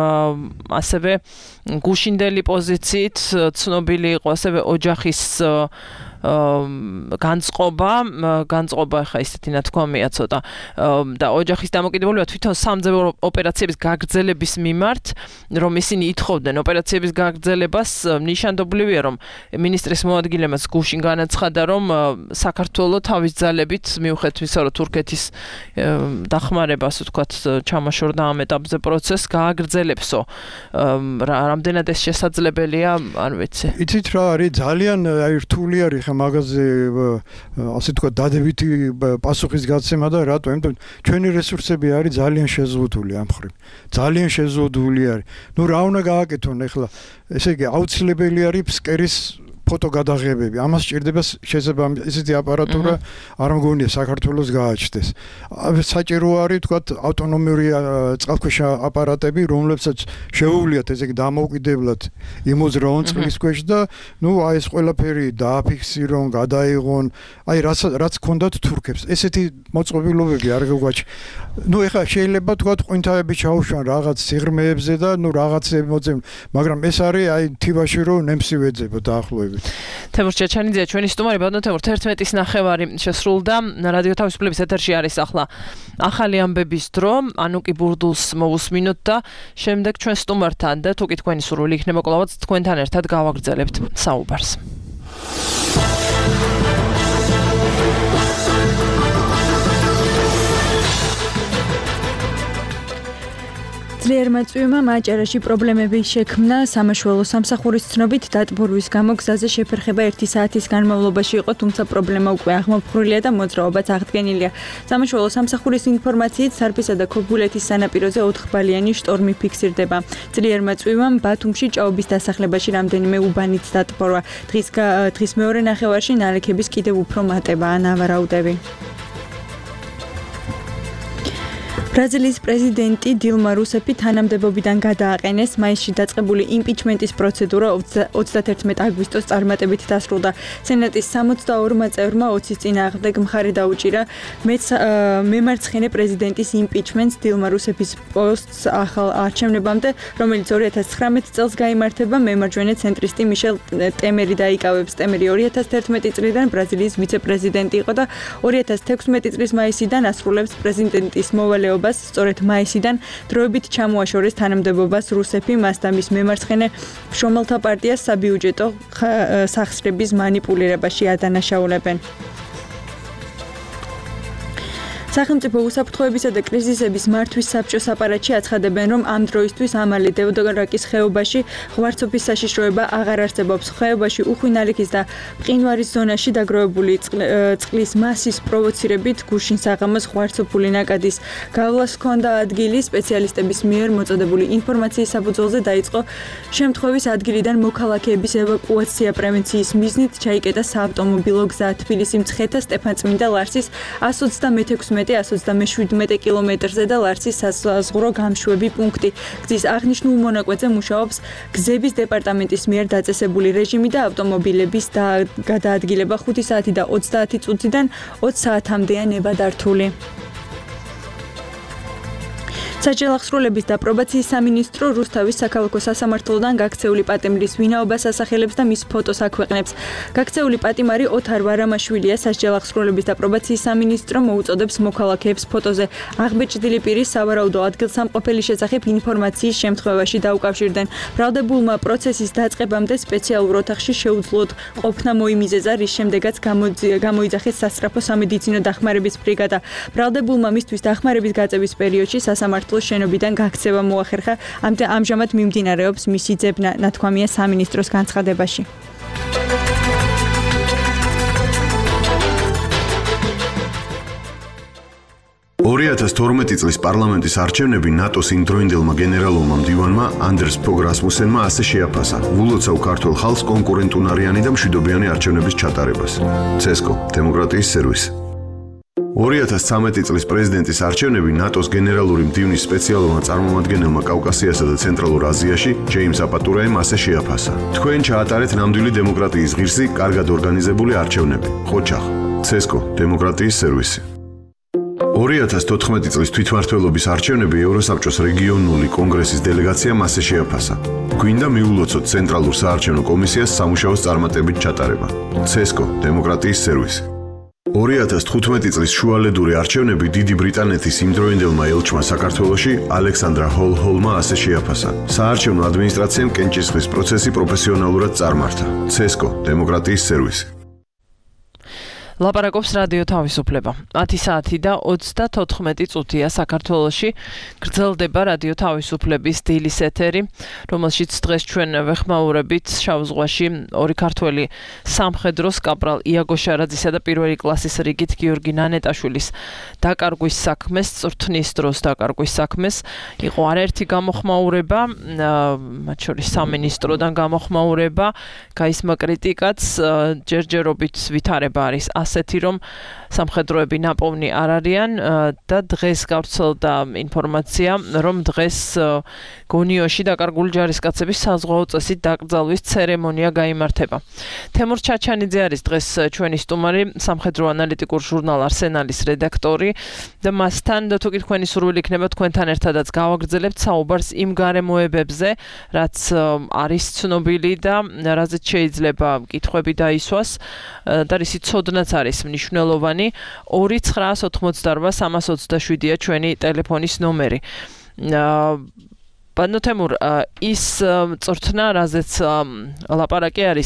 ასევე გუშინდელი პოზიციით ცნობილი იყო ასევე ოჯახის განწყობა ხა ისეთი ნათქვამია ცოტა და ოჯახის დამოკიდებულება თვითონ სამძებრო ოპერაციების გაგრძელების მიმართ, რომ ისინი ითხოვდნენ ოპერაციების გაგრძელებას. ნიშანდობლივია, რომ მინისტრის მოადგილემაც გუშინ განაცხადა, რომ საქართველოს თავის ძალებით მიუხედავად იმისა, რომ თურქეთის დახმარებას ვთქვათ ჩამოშორდა ამ ეტაპზე პროცესს, გააგრძელებსო. რამდენად ეს შესაძლებელია, არ ვიცი. იცით რა არის, ძალიან აი რთული არის მაგაზე ასე თქვა დადებითი პასუხის გაცემა და რატო? იმიტომ ჩვენი რესურსები არის ძალიან შეზღუდული ამ ხრივ. ძალიან შეზღუდული არის. ნუ რა უნდა გააკეთონ ახლა? ესე იგი აუცილებელი არის ფსკერის ფოტო გადაღებები. ამას სჭირდება შეიძლება ესეთი აპარატურა არ მგონია საქართველოს გააჩნდეს. საჭირო არის თქვათ ავტონომიური წყალქვეშა აპარატები, რომლებსაც შეუძლიათ ესე იგი დამოუკიდებლად იმოძრაონ წყლის ქვეშ და აი ეს ყველაფერი დააფიქსირონ, გადაიღონ, აი რაც ჰქონდათ თურქებს. ესეთი მოწყობილობები არ გვაქვს. ეხლა შეიძლება თქვათ ყვინთაები ჩაუშვან რაღაც სიღრმეებზე და რაღაცები მოძებნ, მაგრამ ეს არის აი თივაში რომ ნემსი ვეძებო დაახლოებით. თემურ ჩეჩანიძე ჩვენი სტუმარი ბატონო თემურ 11:09 შესრულდა რადიო თავისუფლების ეთერში არის ახლა ახალი ამბების დრო ანუკი ბურდულს მოვუსმინოთ და შემდეგ ჩვენ სტუმართან და თუ კი თქვენი სურვილი იქნება კლავაც თქვენთან ერთად გავაგრძელებთ საუბარს. ძლიერმა წვიმმა მაჭარაში პრობლემები შექმნა სამაშველო სამსახურის ცნობით დატბორვის გამო გზაზე შეფერხება 1 საათის განმავლობაში იყო, თუმცა პრობლემა უკვე აღმოფხვრილია და მოძრაობაც აღდგენილია. სამაშველო სამსახურის ინფორმაციით სარფისა და ქობულეთის სანაპიროზე 4 ბალიანი შტორმი ფიქსირდება. ძლიერმა წვიმამ ბათუმში ჭაობის დასახლებაში რამდენიმე უბანიც დატბორვა. დღის მეორე ნახევარში ნალექების კიდევ უფრო მატებაა ნავარაუდები. ბრაზილიის პრეზიდენტი დილმა რუსეფი თანამდებობიდან გადააყენეს. მაისში დაწყებული იმპიჩმენტის პროცედურა 31 აგვისტოს წარმატებით დასრულდა. სენატის 62 წევრმა 20 წინააღმდეგ მხარი დაუჭირა მემარცხენე პრეზიდენტის იმპიჩმენტს დილმა რუსეფის პოსტს ახალ არჩევნებამდე, რომელიც 2019 წელს გაიმართება. მემარჯვენე ცენტრისტი მიშელ ტემერი დაიკავებს. ტემერი 2011 წლიდან ბრაზილიის ვიცე-პრეზიდენტი იყო და 2016 წლის მაისიდან ასრულებს პრეზიდენტის მოვალეობას. სწორედ მაისიდან დროებით ჩამოაშორეს თანამდებობას რუსეფი, მას და მის მემარცხენე მშრომელთა პარტიას საბიუჯეტო სახსრების მანიპულირებაში ადანაშაულებენ. სახელმწიფო უსაფრთხოებისა და კრიზისების მართვის საბჭოს აპარატში აცხადებენ, რომ ამ დროისთვის ამალი დევდორაკის ხეობაში ღვარცოფის საშიშროება აღარ არსებობს. ხეობაში უხვი ნალექის და მყინვარის ზონაში დაგროვებული წყლის მასის პროვოცირებით გუშინ საღამოს ღვარცოფული ნაკადის გავლას ჰქონდა ადგილი. სპეციალისტების მიერ მოწოდებული ინფორმაციის საფუძველზე დაიწყო შემთხვევის ადგილიდან მოქალაქეების ევაკუაცია. პრევენციის მიზნით ჩაიკეტა საავტომობილო გზა თბილისი-მცხეთა სტეფანწმინდა ლარსის 127-127 კილომეტრზე და ლარსის საზღვრო გამშვები პუნქტი. გზის აღნიშნულ მონაკვეთზე მუშაობს გზების დეპარტამენტის მიერ დაწესებული რეჟიმი და ავტომობილების გადაადგილება 5 საათი და 30 წუთიდან 20 საათამდეა ნებადართული. საჯელახსრულების და პრობაციის სამინისტრო რუსთავის საქალაქო სასამართლოდან გაქცეული პატიმრის ვინაობას ასახელებს და მის ფოტოს აქვეყნებს. გაქცეული პატიმარი ოთარ ვარამაშვილია. საჯელახსრულების და პრობაციის სამინისტრო მოუწოდებს მოქალაქეებს ფოტოზე აღბეჭდილი პირის სავარაუდო ადგილსამყოფელის შესახებ ინფორმაციის შემთხვევაში დაუკავშირდნენ. ბრალდებულმა პროცესის დაწყებამდე სპეციალურ ოთახში შეუძლოდ ყოფნა მოიმიზეზა, რის შემდეგაც გამოიძახეს სასწრაფო სამედიცინო დახმარების ბრიგადა. ბრალდებულმა მისთვის დახმარების გაწევის პერიოდში სასამართლო შენობიდან გაქცევა მოახერხა. ამჟამად მიმდინარეობს მისი ძებნა, ნათქვამია სამინისტროს განცხადებაში. 2012 წლის პარლამენტის არჩევნები ნატოს იმდროინდელმა გენერალურმა მდივანმა ანდერს ფოგ რასმუსენმა ასე შეაფასა ვულოცავ ქართულ ხალხს კონკურენტუნარიანი და მშვიდობიანი არჩევნების ჩატარებას. ცესკო, დემოკრატიის სერვისი. 2013 წლის პრეზიდენტის არჩევნები ნატოს გენერალური მდივნის სპეციალურმა წარმომადგენელმა კავკასიასა და ცენტრალურ აზიაში ჯეიმს აპატურაემ ასე შეაფასა. თქვენ ჩაატარეთ ნამდვილი დემოკრატიის ღირსი, კარგად ორგანიზებული არჩევნები. ხოჩახ, ცესკო, დემოკრატიის სერვისი. 2014 წლის თვითმმართველობის არჩევნები ევროსაბჭოს რეგიონული კონგრესის დელეგაციამ ასე შეაფასა. გვინდა მიულოცოთ ცენტრალურ საარჩევნო კომისიას სამუშაოს წარმატებით ჩატარება. ცესკო, დემოკრატიის სერვისი. 2015 წლის შუალედური არჩევნები დიდი ბრიტანეთის იმდროინდელმა ელჩმა საქართველოში ალექსანდრა ჰოლჰოლმა ასე შეაფასა. საარჩევნო ადმინისტრაციამ კენჭისყრის პროცესი პროფესიონალურად წარმართა. ცესკო, დემოკრატიის სერვისი. ლაპარაკობს რადიო თავისუფლება. 10 საათი და 34 წუთია საქართველოში. გრძელდება რადიო თავისუფლების დილის ეთერი, რომელშიც დღეს ჩვენ ვეხმაურებით შავ ზღვაში ორი ქართველი სამხედროს კაპრალ იაგო შარაძისა და პირველი კლასის რიგით გიორგი ნანეტაშვილის დაკარგვის საქმეს, წვრთნის დროს დაკარგვის საქმეს. იყო არაერთი გამოხმაურება, მათ შორის სამინისტროდან გამოხმაურება, გაისმა კრიტიკაც, ჯერჯერობით ვითარება არის ასეთი, რომ სამხედროები ნაპოვნი არ არიან და დღეს გავრცელდა ინფორმაცია, რომ დღეს გონიოში დაკარგული ჯარისკაცების საზღვაო წესით დაკრძალვის ცერემონია გაიმართება. თემურ ჩაჩანიძე არის დღეს ჩვენი სტუმარი, სამხედრო ანალიტიკურ ჟურნალ არსენალის რედაქტორი და მასთან თუ კი თქვენი სურვილი იქნება თქვენთან ერთადაც გავაგრძელებთ საუბარს იმ გარემოებებზე, რაც არის ცნობილი და რაზეც შეიძლება კითხვები დაისვას და რისი ცოდნაც არის მნიშვნელოვანი. 2988-327-ია ჩვენი ტელეფონის ნომერი. ბანო თემურ, ის წვრთნა, რაზეც ლაპარაკი არის,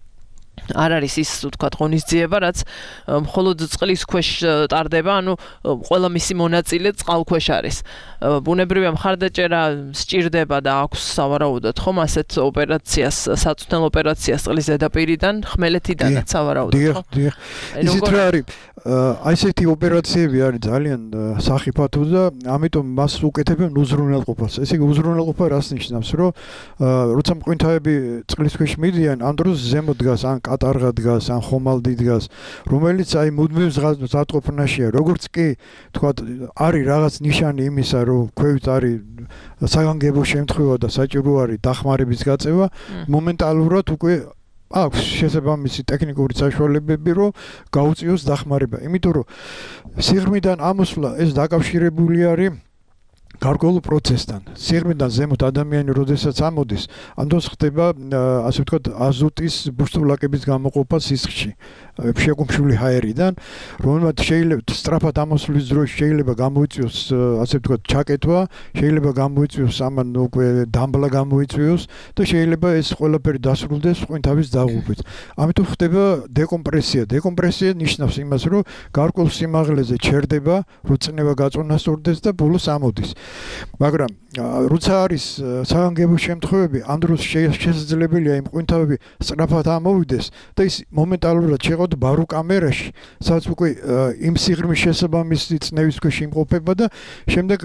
არ არის ის ვთქვათ ღონისძიება, რაც მხოლოდ წყლის ქვეშ ტარდება, ანუ ყველა მისი მონაწილე წყალქვეშ არის. ბუნებრივია მხარდაჭერა სჭირდება და აქვს სავარაუდოდ, ხომ, ასეთ ოპერაციას, საწვრთნელ ოპერაციას წყლის ზედაპირიდან, ხმელეთიდანაც სავარაუდოდ, ხო? დიახ. ისიც რა არის, აი ესეთი ოპერაციები არის ძალიან სახიფათო და ამიტომ მას უკეთებენ უზრუნველყოფას. ესე იგი უზრუნველყოფა რას ნიშნავს, რომ როცა მყინვარები წყლის ქვეშ მიდიან, ამ დროს ზემოთ დგას ან კატარღა დგას, ან ხომალდი დგას, რომელიც აი მუდმივ ზღაპროფნაშია. როგორც კი თქვათ არის რაღაც ნიშანი იმისა, რომ ქვევით არის საგანგებო შემთხვევა და საჭირო არის დახმარების გაწევა, მომენტალურად უკვე აქვს შესაბამისი ტექნიკური საშუალებები, რომ გაუწიოს დახმარება. იმიტომ რომ სიღრმიდან ამოსვლა ეს დაკავშირებული არის გარკვეულ პროცესთან. სიღრმიდან ზემოთ ადამიანი როდესაც ამოდის, ამ დროს ხდება ასე ვთქვათ აზოტის ბურსტულაკების გამოყოფა სისხლში, შეკუმშული ჰაერიდან, რომელმაც შეიძლება სწრაფად ამოსვლის დროს შეიძლება გამოიწვიოს ასე ვთქვათ ჩაკეტვა, შეიძლება გამოიწვიოს ამან უკვე დამბლა გამოიწვიოს და შეიძლება ეს ყველაფერი დასრულდეს მყინვარის დაღუპვით. ამიტომ ხდება დეკომპრესია. დეკომპრესია ნიშნავს იმას, რომ გარკვეულ სიმაღლეზე ჩერდება, რომ წნევა გაწონასწორდეს და ბოლოს ამოდის. მაგრამ როცა არის საგანგებო შემთხვევები, ამ დროს შესაძლებელია იმ მყინვარები სწრაფად ამოვიდეს და ის მომენტალურად შეყოთ ბარო კამერაში, სადაც უკვე იმ სიღრმის შესაბამისი წნევის ქვეშ იმყოფება და შემდეგ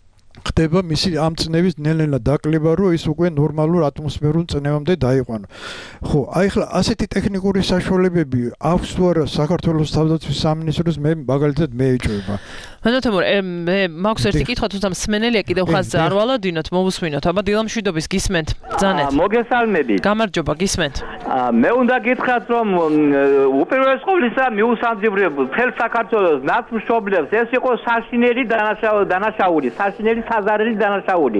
ხდება მისი ამ წნევის ნელ-ნელა დაკლება, რომ ის უკვე ნორმალურ ატმოსფერულ წნევამდე დაიყვანო. ხო, აი ახლა ასეთი ტექნიკური საშუალებები აქვს თუ არა საქართველოს თავდაცვის სამინისტროს, მე მაგალითად მეეჭვება. ბანო თემურ, მე მაქვს ერთი კითხვა, თუმცა მსმენელია კიდევ ხაზზე არ ვალოდინოთ, მოვუსმინოთ. აბა დილამშვიდობის გისმენთ, ბრძანეთ. მოგესალმებით. გამარჯობა, გისმენთ. მე უნდა გითხრათ, რომ უპირველეს ყოვლისა მიუსამძიმრებ მთელ საქართველოს ნაცმშობლებს ეს იყო საშინელი დანაშაული, საშინელი საზარელი დანაშაული.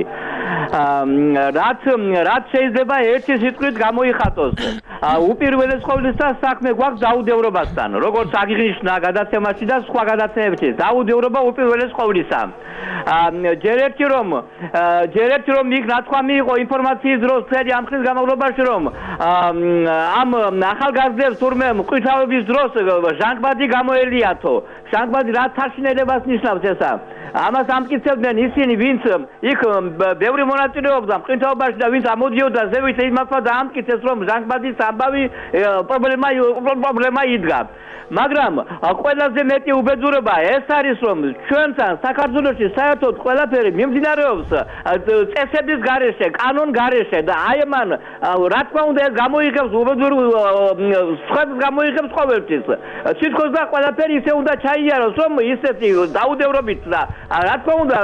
რაც შეიძლება ერთი სიტყვით გამოიხატოს. უპირველეს ყოვლისა საქმე გვაქვს დაუდევრობასთან, როგორც აღინიშნა გადაცემაში და სხვა გადაცემებში. დაუდევრობა უპირველეს ყოვლისა. ჯერ ერთი რომ იქ ნათქვამი იყო ინფორმაციის დროს წელი ამ ხნის განმავლობაში, რომ ამ ახალგაზრდებს თურმე მყინვარების დროს ჟანგბადი გამოელიათო. ჟანგბადი რა საშინელებას ნიშნავს ესა? ამას ამტკიცებდნენ ისინი, ვინც იქ ბევრი მონაწილეობდა მყინვარებში და ვინც ამოდიოდა ზევით, იმასაც ამტკიცეს, რომ ჟანგბადის ამბავი პრობლემა იდგა. მაგრამ ყველაზე მეტი უბედურება ეს არის, რომ ჩვენთან საქართველოში საერთოდ ყველაფერი მიმდინარეობს წესების გარეშე, კანონ გარეშე და აი მან რა თქმა უნდა ეს გამოიღებს უბედურ სხვებს გამოიღებს ყოველთვის. თითქოს და ყველაფერი ისე უნდა ჩაიაროს, რომ ისეთი დაუდევრობით და რა თქმა უნდა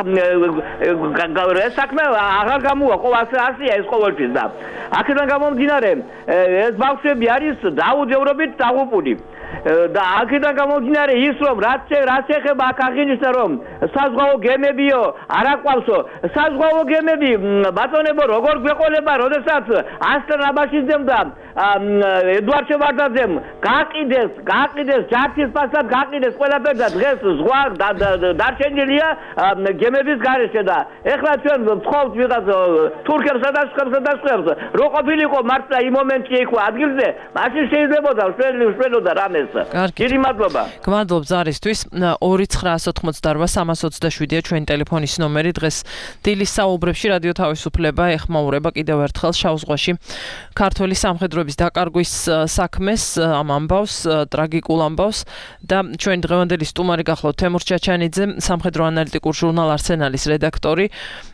ეს საქმე აღარ გამოვა, ასეა ეს ყოველთვის და აქედან გამომდინარე ეს ბავშვები არის დაუდევრობით დაღუპული. და აქედან გამომდინარე ის, რომ რაც ეხება აქ აღინიშნა, რომ საზღვაო გემებიო არ აყვავსო. საზღვაო გემები ბატონებო, როგორ გვეყოლება, როდესაც ასტრ აბაშიძემ და ედვარდ შევარდაძემ გაყიდეს ჯართის პასად გაყიდეს ყველაფერი და დღეს ზღვა დარჩენილია გემების გარეშე და ეხლა ჩვენ ვთხოვთ ვიღაც თურქებსა და სხვებს რო ყოფილიყო მართლა იმ მომენტში იქ ადგილზე მაშინ შეიძლებოდა შვენოდა რამეს. დიდი მადლობა. გმადლობ ზარისთვის 2988327-ია ჩვენი ტელეფონის ნომერი. დღეს დილის საუბრებში რადიო თავისუფლება ეხმაურება კიდევ ერთხელ შავ ზღვაში ქართველი სამხედროების დაკარგვის საქმეს, ამ ამბავს, ტრაგიკულ ამბავს და ჩვენი დღევანდელი სტუმარი გახლავთ თემურ ჩაჩანიძე, სამხედრო ანალიტიკურ ჟურნალ არსენალის რედაქტორი.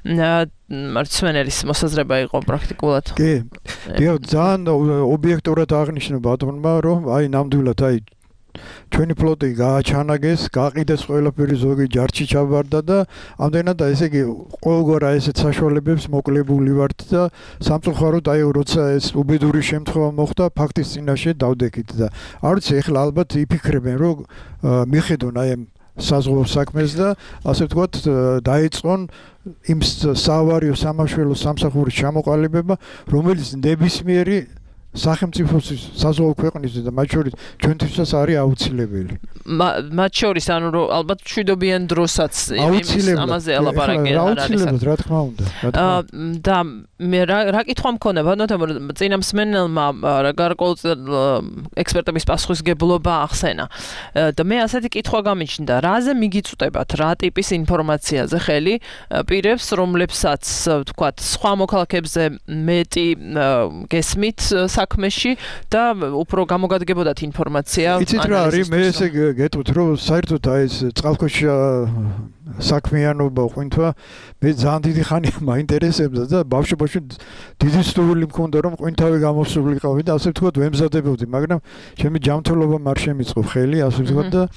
მარცვენელის მოსაზრება იყო პრაქტიკულად. კი. ძალიან ობიექტურად აღნიშნა ბატონმა, რომ აი ნამდვილად აი ჩვენი ფლოტი გააჩანაგეს, გაყიდეს ყველაფერი ზოგი ჯარში ჩაბარდა და ამდენად ესე იგი ყოველგვარ ესეთ საშუალებებს მოკლებული ვართ და სამწუხაროდ აი როცა ეს უბედური შემთხვევა მოხდა, ფაქტის წინაშე დავდექით და არ ვიცი ეხლა ალბათ იფიქრებენ რომ მიხედონ აი საზღვაო საქმეს და ასე ვთქვათ დაიწყონ იმ საავარიო სამაშველო სამსახურის ჩამოყალიბება, რომელიც ნებისმიერი სახელმწიფოს საზღვაო ქვეყნის და მათ შორის ჩვენთვისაც არის აუცილებელი. მათ შორის ანუ რომ ალბათ მშვიდობიან დროსაც ამაზე ელაპარაკე არ არის. აუცილებლად რა თქმა უნდა. და მე რა კითხვა მქონდა ბატონო წინამსმენელმა გარკვეულ ექსპერტების პასუხისგებლობა ახსენა. და მე ასეთი კითხვა გამიჩნდა, რაზე მიგიწვდებათ, რა ტიპის ინფორმაციაზე ხელი პირებს, რომლებსაც ვთქვათ სხვა მოქალაქეებზე მეტი გესმით საქმეში და უფრო გამოგადგებოდათ ინფორმაცია. იცით რა არის, მე ესე გეტყვით რომ საერთოდ აი ეს წყალქვეშა საქმიანობა ყვინთვა მე ძალიან დიდი ხანია მაინტერესებდა და ბავშვობაში დიდი სტუმრული მქონდა რომ ყვინთავი გამოსულიყავი და ასე ვთქვათ ვემზადებოდი, მაგრამ ჩემი ჯანმრთელობამ არ შემიწყო ხელი, ასე ვთქვათ და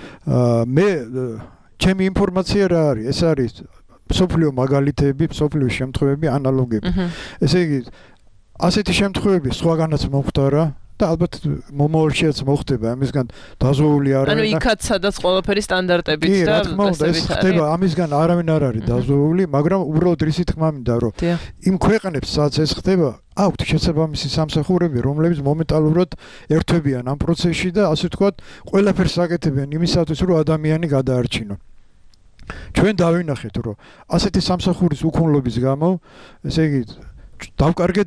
მე ჩემი ინფორმაცია რა არის? ეს არის სოფლიო მაგალითები, სოფლიო შემთხვევები, ანალოგები. ესე იგი ასეთი შემთხვევები სხვაგანაც მოხდა რა და ალბათ მომავალშიაც მოხდება ამისგან დაზოული არ არის. ანუ იქაც სადაც ყველაფერი სტანდარტებით და ეს ხდება ამისგან არავინ არ არის დაზოული, მაგრამ უბრალოდ რისი თქმა მინდა რომ იმ ქვეყნებს სადაც ეს ხდება აქვთ შესაბამისი სამსახურები, რომლებიც მომენტალურად ერთვებიან ამ პროცესში და ასე ვთქვათ ყველაფერს აკეთებენ იმისათვის რომ ადამიანი გადაარჩინონ. ჩვენ დავინახეთ რომ ასეთი სამსახურის უქონლობის გამო ესე იგი დავკარგეთ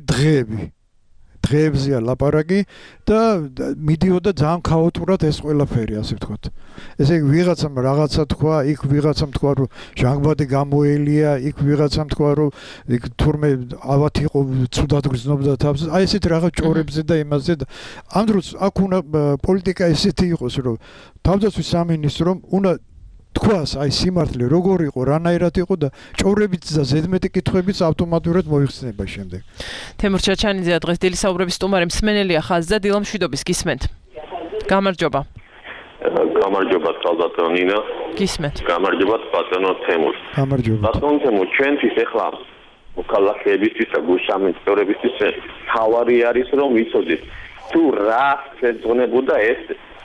დღეებზეა ლაპარაკი და მიდიოდა ძალიან ქაოტურად ეს ყველაფერი, ასე ვთქვათ. ესე იგი ვიღაცამ რაღაცა თქვა, იქ ვიღაცამ თქვა რომ ჟანგბადი გამოელია, იქ ვიღაცამ თქვა რომ იქ თურმე ავათ იყო ცუდად გრძნობდა თავს. აი ესეთ რაღაც ჭორებზე და იმაზე და ამ დროს აქ უნდა პოლიტიკა ესეთი იყოს რომ თავდაცვის სამინისტრომ უნდა თქვას აი სიმართლე როგორ იყო, რანაირად იყო და ჭორებით და ზედმეტი კითხვებით ავტომატურად მოიხსნება შემდეგ. თემურ ჩაჩანიძე დღეს დილის საუბრების სტუმარი მსმენელია ხაზი და დილა მშვიდობის გისმენთ. გამარჯობა. გამარჯობა ბატონო ნინა. გისმენთ. გამარჯობა ბატონო თემურ. გამარჯობა. ბატონო თემურ, ჩვენთვის ახლა მოქალაქეებისთვის და გუშამის წევრებისთვის თავარი არის რომ ვიცოდეთ თუ რა შეძღვნებოდა ეს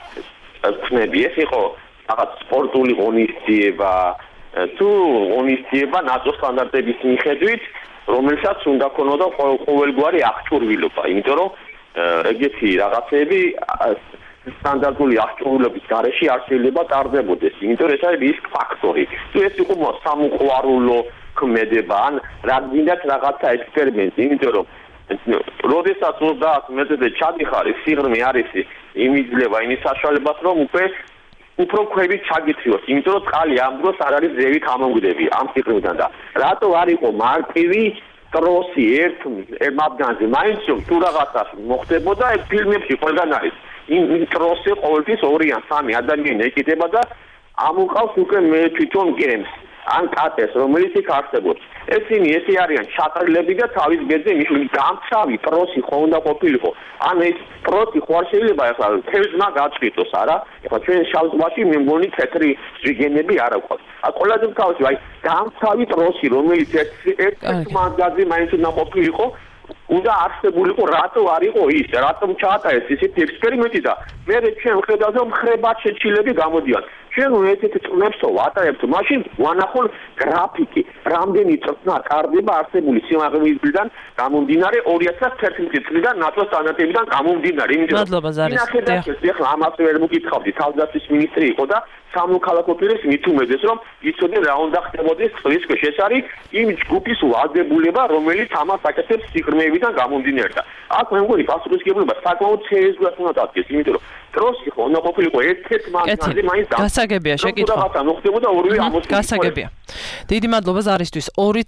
ხმები, ეს იყო რაღაც სპორტული ღონისძიება თუ ღონისძიება ნატო სტანდარტების მიხედვით, რომელსაც უნდა ქონოდა ყოველგვარი აღჭურვილობა, იმიტომ რომ ეგეთი რაღაცები სტანდარტული აღჭურვილობის გარეშე არ შეიძლება ტარდებოდეს, იმიტომ რომ ეს არის რისკ ფაქტორი. თუ ეს იყო სამუყვარულო ქმედება, ან რა გინდათ რაღაცა ექსპერიმენტი, იმიტომ რომ როდესაც 30 მეტრზე ჩადიხარი, სიღრმე არის იმიძლება იმის საშუალებას, რომ უფრო ქვევით ჩაგიწიოს, იმიტომ რომ წყალი ამ დროს არ არის ზევით ამოგვდები ამ სიღრმიდან და რატო არ იყო მარტივი ტროსი ერთ მათგანზე, მაინც თუ რაღაცა მოხდებოდა, ეს ფილმებში ყველგან არის. იმ ტროსი ყოველთვის 2 ან 3 ადამიანი ეკიდება და ამოყავს უკვე მე თვითონ გემს ან კატეს, რომელიც იქ არსებობს. ესენი ესე არიან ჩაყრილები და თავის ბედზე მიშული გამცავი ტროსი ხო უნდა ყოფილიყო. ან ეს ტროსი ხო არ შეიძლება ახლა თევზმა გაჭრიტოს, არა? ახლა ჩვენ შავ ზღვაში მე მგონი თეთრი ზვიგენები არ აქვს. ყველაზე მთავარი აი გამცავი ტროსი, რომელიც ერთ მაღაზიაში მაინც უნდა ყოფილიყო, უნდა არსებულიყო, რატო არ იყო ის, რატომ ჩაატარეს ისეთი ექსპერიმენტი და მე ჩვენ ვხედავთ რომ ხრებად შეჩილები გამოდიან. ჩვენ ერთ-ერთ წვნებსო ვატარებთ, მაშინ ვანახულ გრაფიკი, რამდენი წნა ტარდება არსებული სიმაღლისგან გამომდინარე 2011 წლიდან ნატოს სტანდარტებიდან გამომდინარე. მადლობა ზარის. ეხლა ამას ვერ მოგითხავდი, თავდაცვის მინისტრი იყო და სამოქალაქო პირის მით უმეტეს რომ იცოდნენ რა უნდა ხდებოდეს წყლის ქვეშ. ეს არის იმ ჯგუფის ვალდებულება, რომელიც ამას აკეთებს სიღრმეებიდან გამომდინარე და აქ მე მგონი პასუხისმგებლობა საკმაოდ სერიოზულად უნდა დადგეს, იმიტომ რომ დროს იყო უნდა ყოფილიყო ერთ-ერთ მანძილზე მაინც გასაგებია შეკითხვა. მოხდებოდა ორივე ამოსული. გასაგებია. დიდი მადლობა ზარისთვის.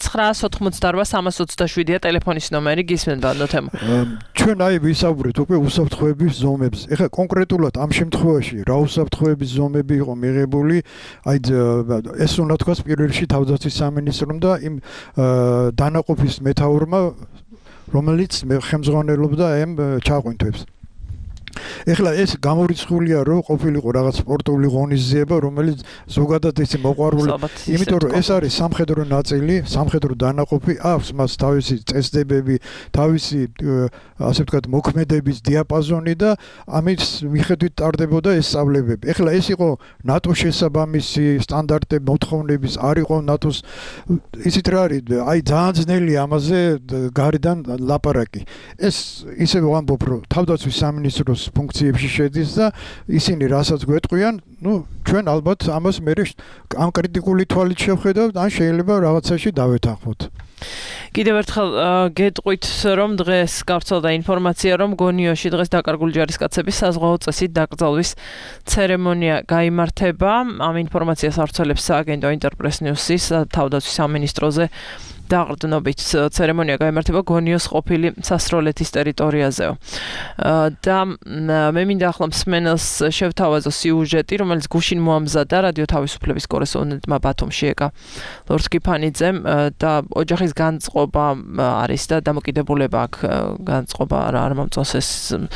2988-327-ია ტელეფონის ნომერი, გისმენთ ბანდო თემო. ჩვენ აი ვისაუბრეთ უკვე უსაფრთხოების ზომებს. ეხლა კონკრეტულად ამ შემთხვევაში რა უსაფრთხოების ზომები იყო მიღებული? აი ეს უნდა თქვას პირველ რიგში თავდაცვის სამინისტრომ და იმ დანაყოფის მეთაურმა, რომელიც ხელმძღვანელობდა ამ ჩაყვინთებს. ეხლა ეს გამორიცხულია რომ ყოფილიყო რაღაც სპორტული ღონისძიება, რომელიც ზოგადად ისე მოყვარული, იმიტომ რომ ეს არის სამხედრო ნაწილი, სამხედრო დანაყოფი, აქვს მას თავისი წესდებები, თავისი ასე ვთქვათ მოქმედების დიაპაზონი და ამის მიხედვით ტარდებოდა ეს სწავლებები. ეხლა ეს იყო ნატოს შესაბამისი სტანდარტები, მოთხოვნების არ იყო ნატოს ისეთ რა არის, აი ძალიან ძნელი ამაზე გარედან ლაპარაკი. ეს ისე ვამბობ რომ თავდაცვის სამინისტროს ფუნქციებში შედის და ისინი რასაც გვეტყვიან, ჩვენ ალბათ ამას მე ამ კრიტიკული თვალით შევხედავთ, ან შეიძლება რაღაცაში დავეთანხმოთ. კიდევ ერთხელ გეტყვით რომ დღეს გავრცელდა ინფორმაცია რომ გონიოში დღეს დაკარგული ჯარისკაცების საზღვაო წესით დაკრძალვის ცერემონია გაიმართება. ამ ინფორმაციას ავრცელებს სააგენტო ინტერპრეს ნიუსის თავდაცვის სამინისტროზე დაყრდნობით ცერემონია გაიმართება გონიოს ყოფილი სასროლეთის ტერიტორიაზეო. და მე მინდა ახლა მსმენელს შევთავაზო სიუჟეტი, რომელიც გუშინ მოამზადა რადიო თავისუფლების კორესპონდენტმა ბათუმში ეკა ლორდ კიფანიძემ და ოჯახის განწყობა არის და დამოკიდებულება აქ განწყობა არ მომწონს ეს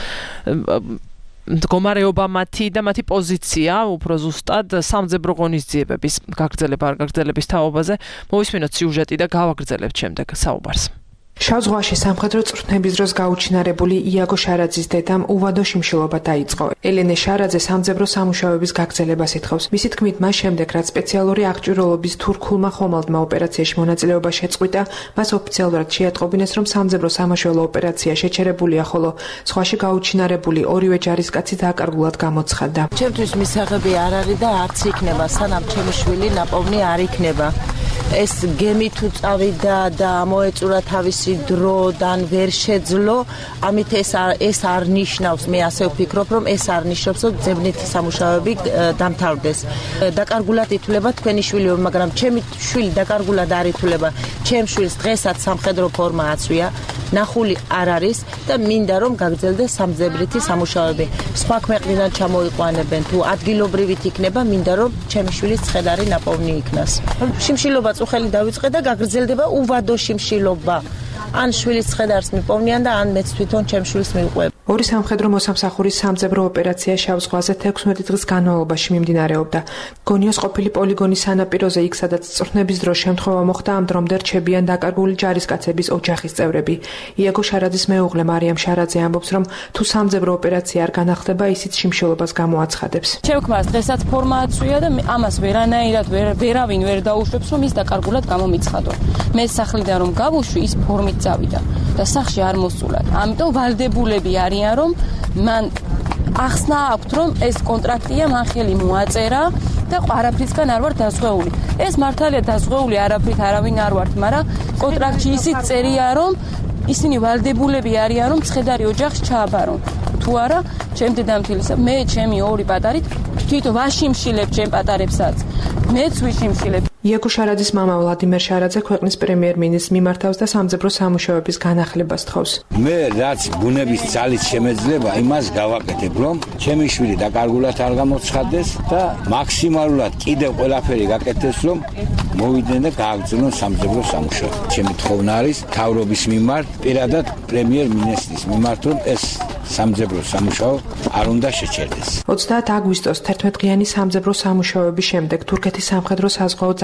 მდგომარეობა მათი და მათი პოზიცია უფრო ზუსტად სამძებრო ღონისძიებების გაგრძელების თაობაზე. მოვისმინოთ სიუჟეტი და გავაგრძელებთ შემდეგ საუბარს. შავ ზღვაში სამხედრო წვრთნების დროს გაუჩინარებული იაგო შარაძის დედამ უვადო შიმშილობა დაიწყო. ელენე შარაძე სამძებრო სამუშაოების გაგრძელებას ითხოვს. მისი თქმით, მას შემდეგ, რაც სპეციალური აღჭურვილობის თურქულმა ხომალდმა ოპერაციაში მონაწილეობა შეწყვიტა, მას ოფიციალურად შეატყობინეს, რომ სამძებრო სამაშველო ოპერაცია შეჩერებულია, ხოლო ზღვაში გაუჩინარებული ორივე ჯარისკაცი დაკარგულად გამოცხადდა. ჩემთვის მისაღები არ არის და არც იქნება, სანამ ჩემი შვილი ნაპოვნი არ იქნება. ეს გემი თუ წავიდა და მოეწურა თავისი დროდან ვერ შეძლო, ამით ეს არ ნიშნავს, მე ასე ვფიქრობ, რომ ეს არ ნიშნავს, რომ ძებნითი სამუშაოები დამთავრდეს. დაკარგულად ითვლება თქვენი შვილი, მაგრამ ჩემი შვილი დაკარგულად არ ითვლება. ჩემ შვილს დღესაც სამხედრო ფორმა აწვია, ნახული არ არის და მინდა რომ გაგრძელდეს სამძებრითი სამუშაოები. სხვა ქვეყნიდან ჩამოიყვანებენ თუ ადგილობრივით იქნება, მინდა რომ ჩემი შვილის ცხელარი ნაპოვნი იქნას. შიმშილობა წუხელი დავიწყე და გაგრძელდება უვადო შიმშილობა. ან შვილის ცხელარს მიპოვნიან და ან მეც თვითონ ჩემ შვილს მივყვებ. ორი სამხედრო მოსამსახურის სამძებრო ოპერაცია შავ ზღვაზე 16 დღის განმავლობაში მიმდინარეობდა. გონიოს ყოფილი პოლიგონის სანაპიროზე იქ, სადაც წვრთნების დროს შემთხვევა მოხდა, ამ დრომდე რჩებიან დაკარგული ჯარისკაცების ოჯახის წევრები. იაგო შარაძის მეუღლე მარიამ შარაძე ამბობს, რომ თუ სამძებრო ოპერაცია არ განახდება, ისიც შიმშილობას გამოაცხადებს. ჩემქმას დღესაც ფორმა აწვია და ამას ვერანაირად ვერავინ ვერ დაუშვებს, რომ ის დაკარგულად გამომიცხადო. მე სახლიდან რომ გავუშვი, ის ფორმით წავიდა და სახლში არ მოსულა. ამიტომ ვალდებულები არიან, რომ მან ახსნა აქვთ, რომ ეს კონტრაქტია, მან ხელი მოაწერა და არაფრისგან არ ვარ დაზღვეული. ეს მართალია დაზღვეული არაფრით არავინ არ ვართ, მაგრამ კონტრაქტში ისიც წერია, რომ ისინი ვალდებულები არიან, რომ ცხედარი ოჯახს ჩააბარონ. თუ არა, ჩემ დედამთილისა, მე ჩემი ორი პატარით თვითონ ვაშიმშილებ ჩემ პატარებსაც. მეც ვიშიმშილებ. იაგო შარაძის მამა ვლადიმერ შარაძე ქვეყნის პრემიერ-მინისტრს მიმართავს და სამძებრო სამუშაოების განახლებას თხოვს. მე რაც ბუნების ძალით შემეძლება, იმას გავაკეთებ, რომ ჩემი შვილი დაკარგულად არ გამოცხადდეს და მაქსიმალურად კიდევ ყველაფერი გაკეთდეს, რომ მოვიდნენ და გააგრძელონ სამძებრო სამუშაო. ჩემი თხოვნა არის მთავრობის მიმართ, პირადად პრემიერ-მინისტრის მიმართ, რომ ეს სამძებრო სამუშაო არ უნდა შეჩერდეს. 30 აგვისტოს 11 დღიანი სამძებრო სამუშაოების შემდეგ თურქეთის სამხედრო საზღვაო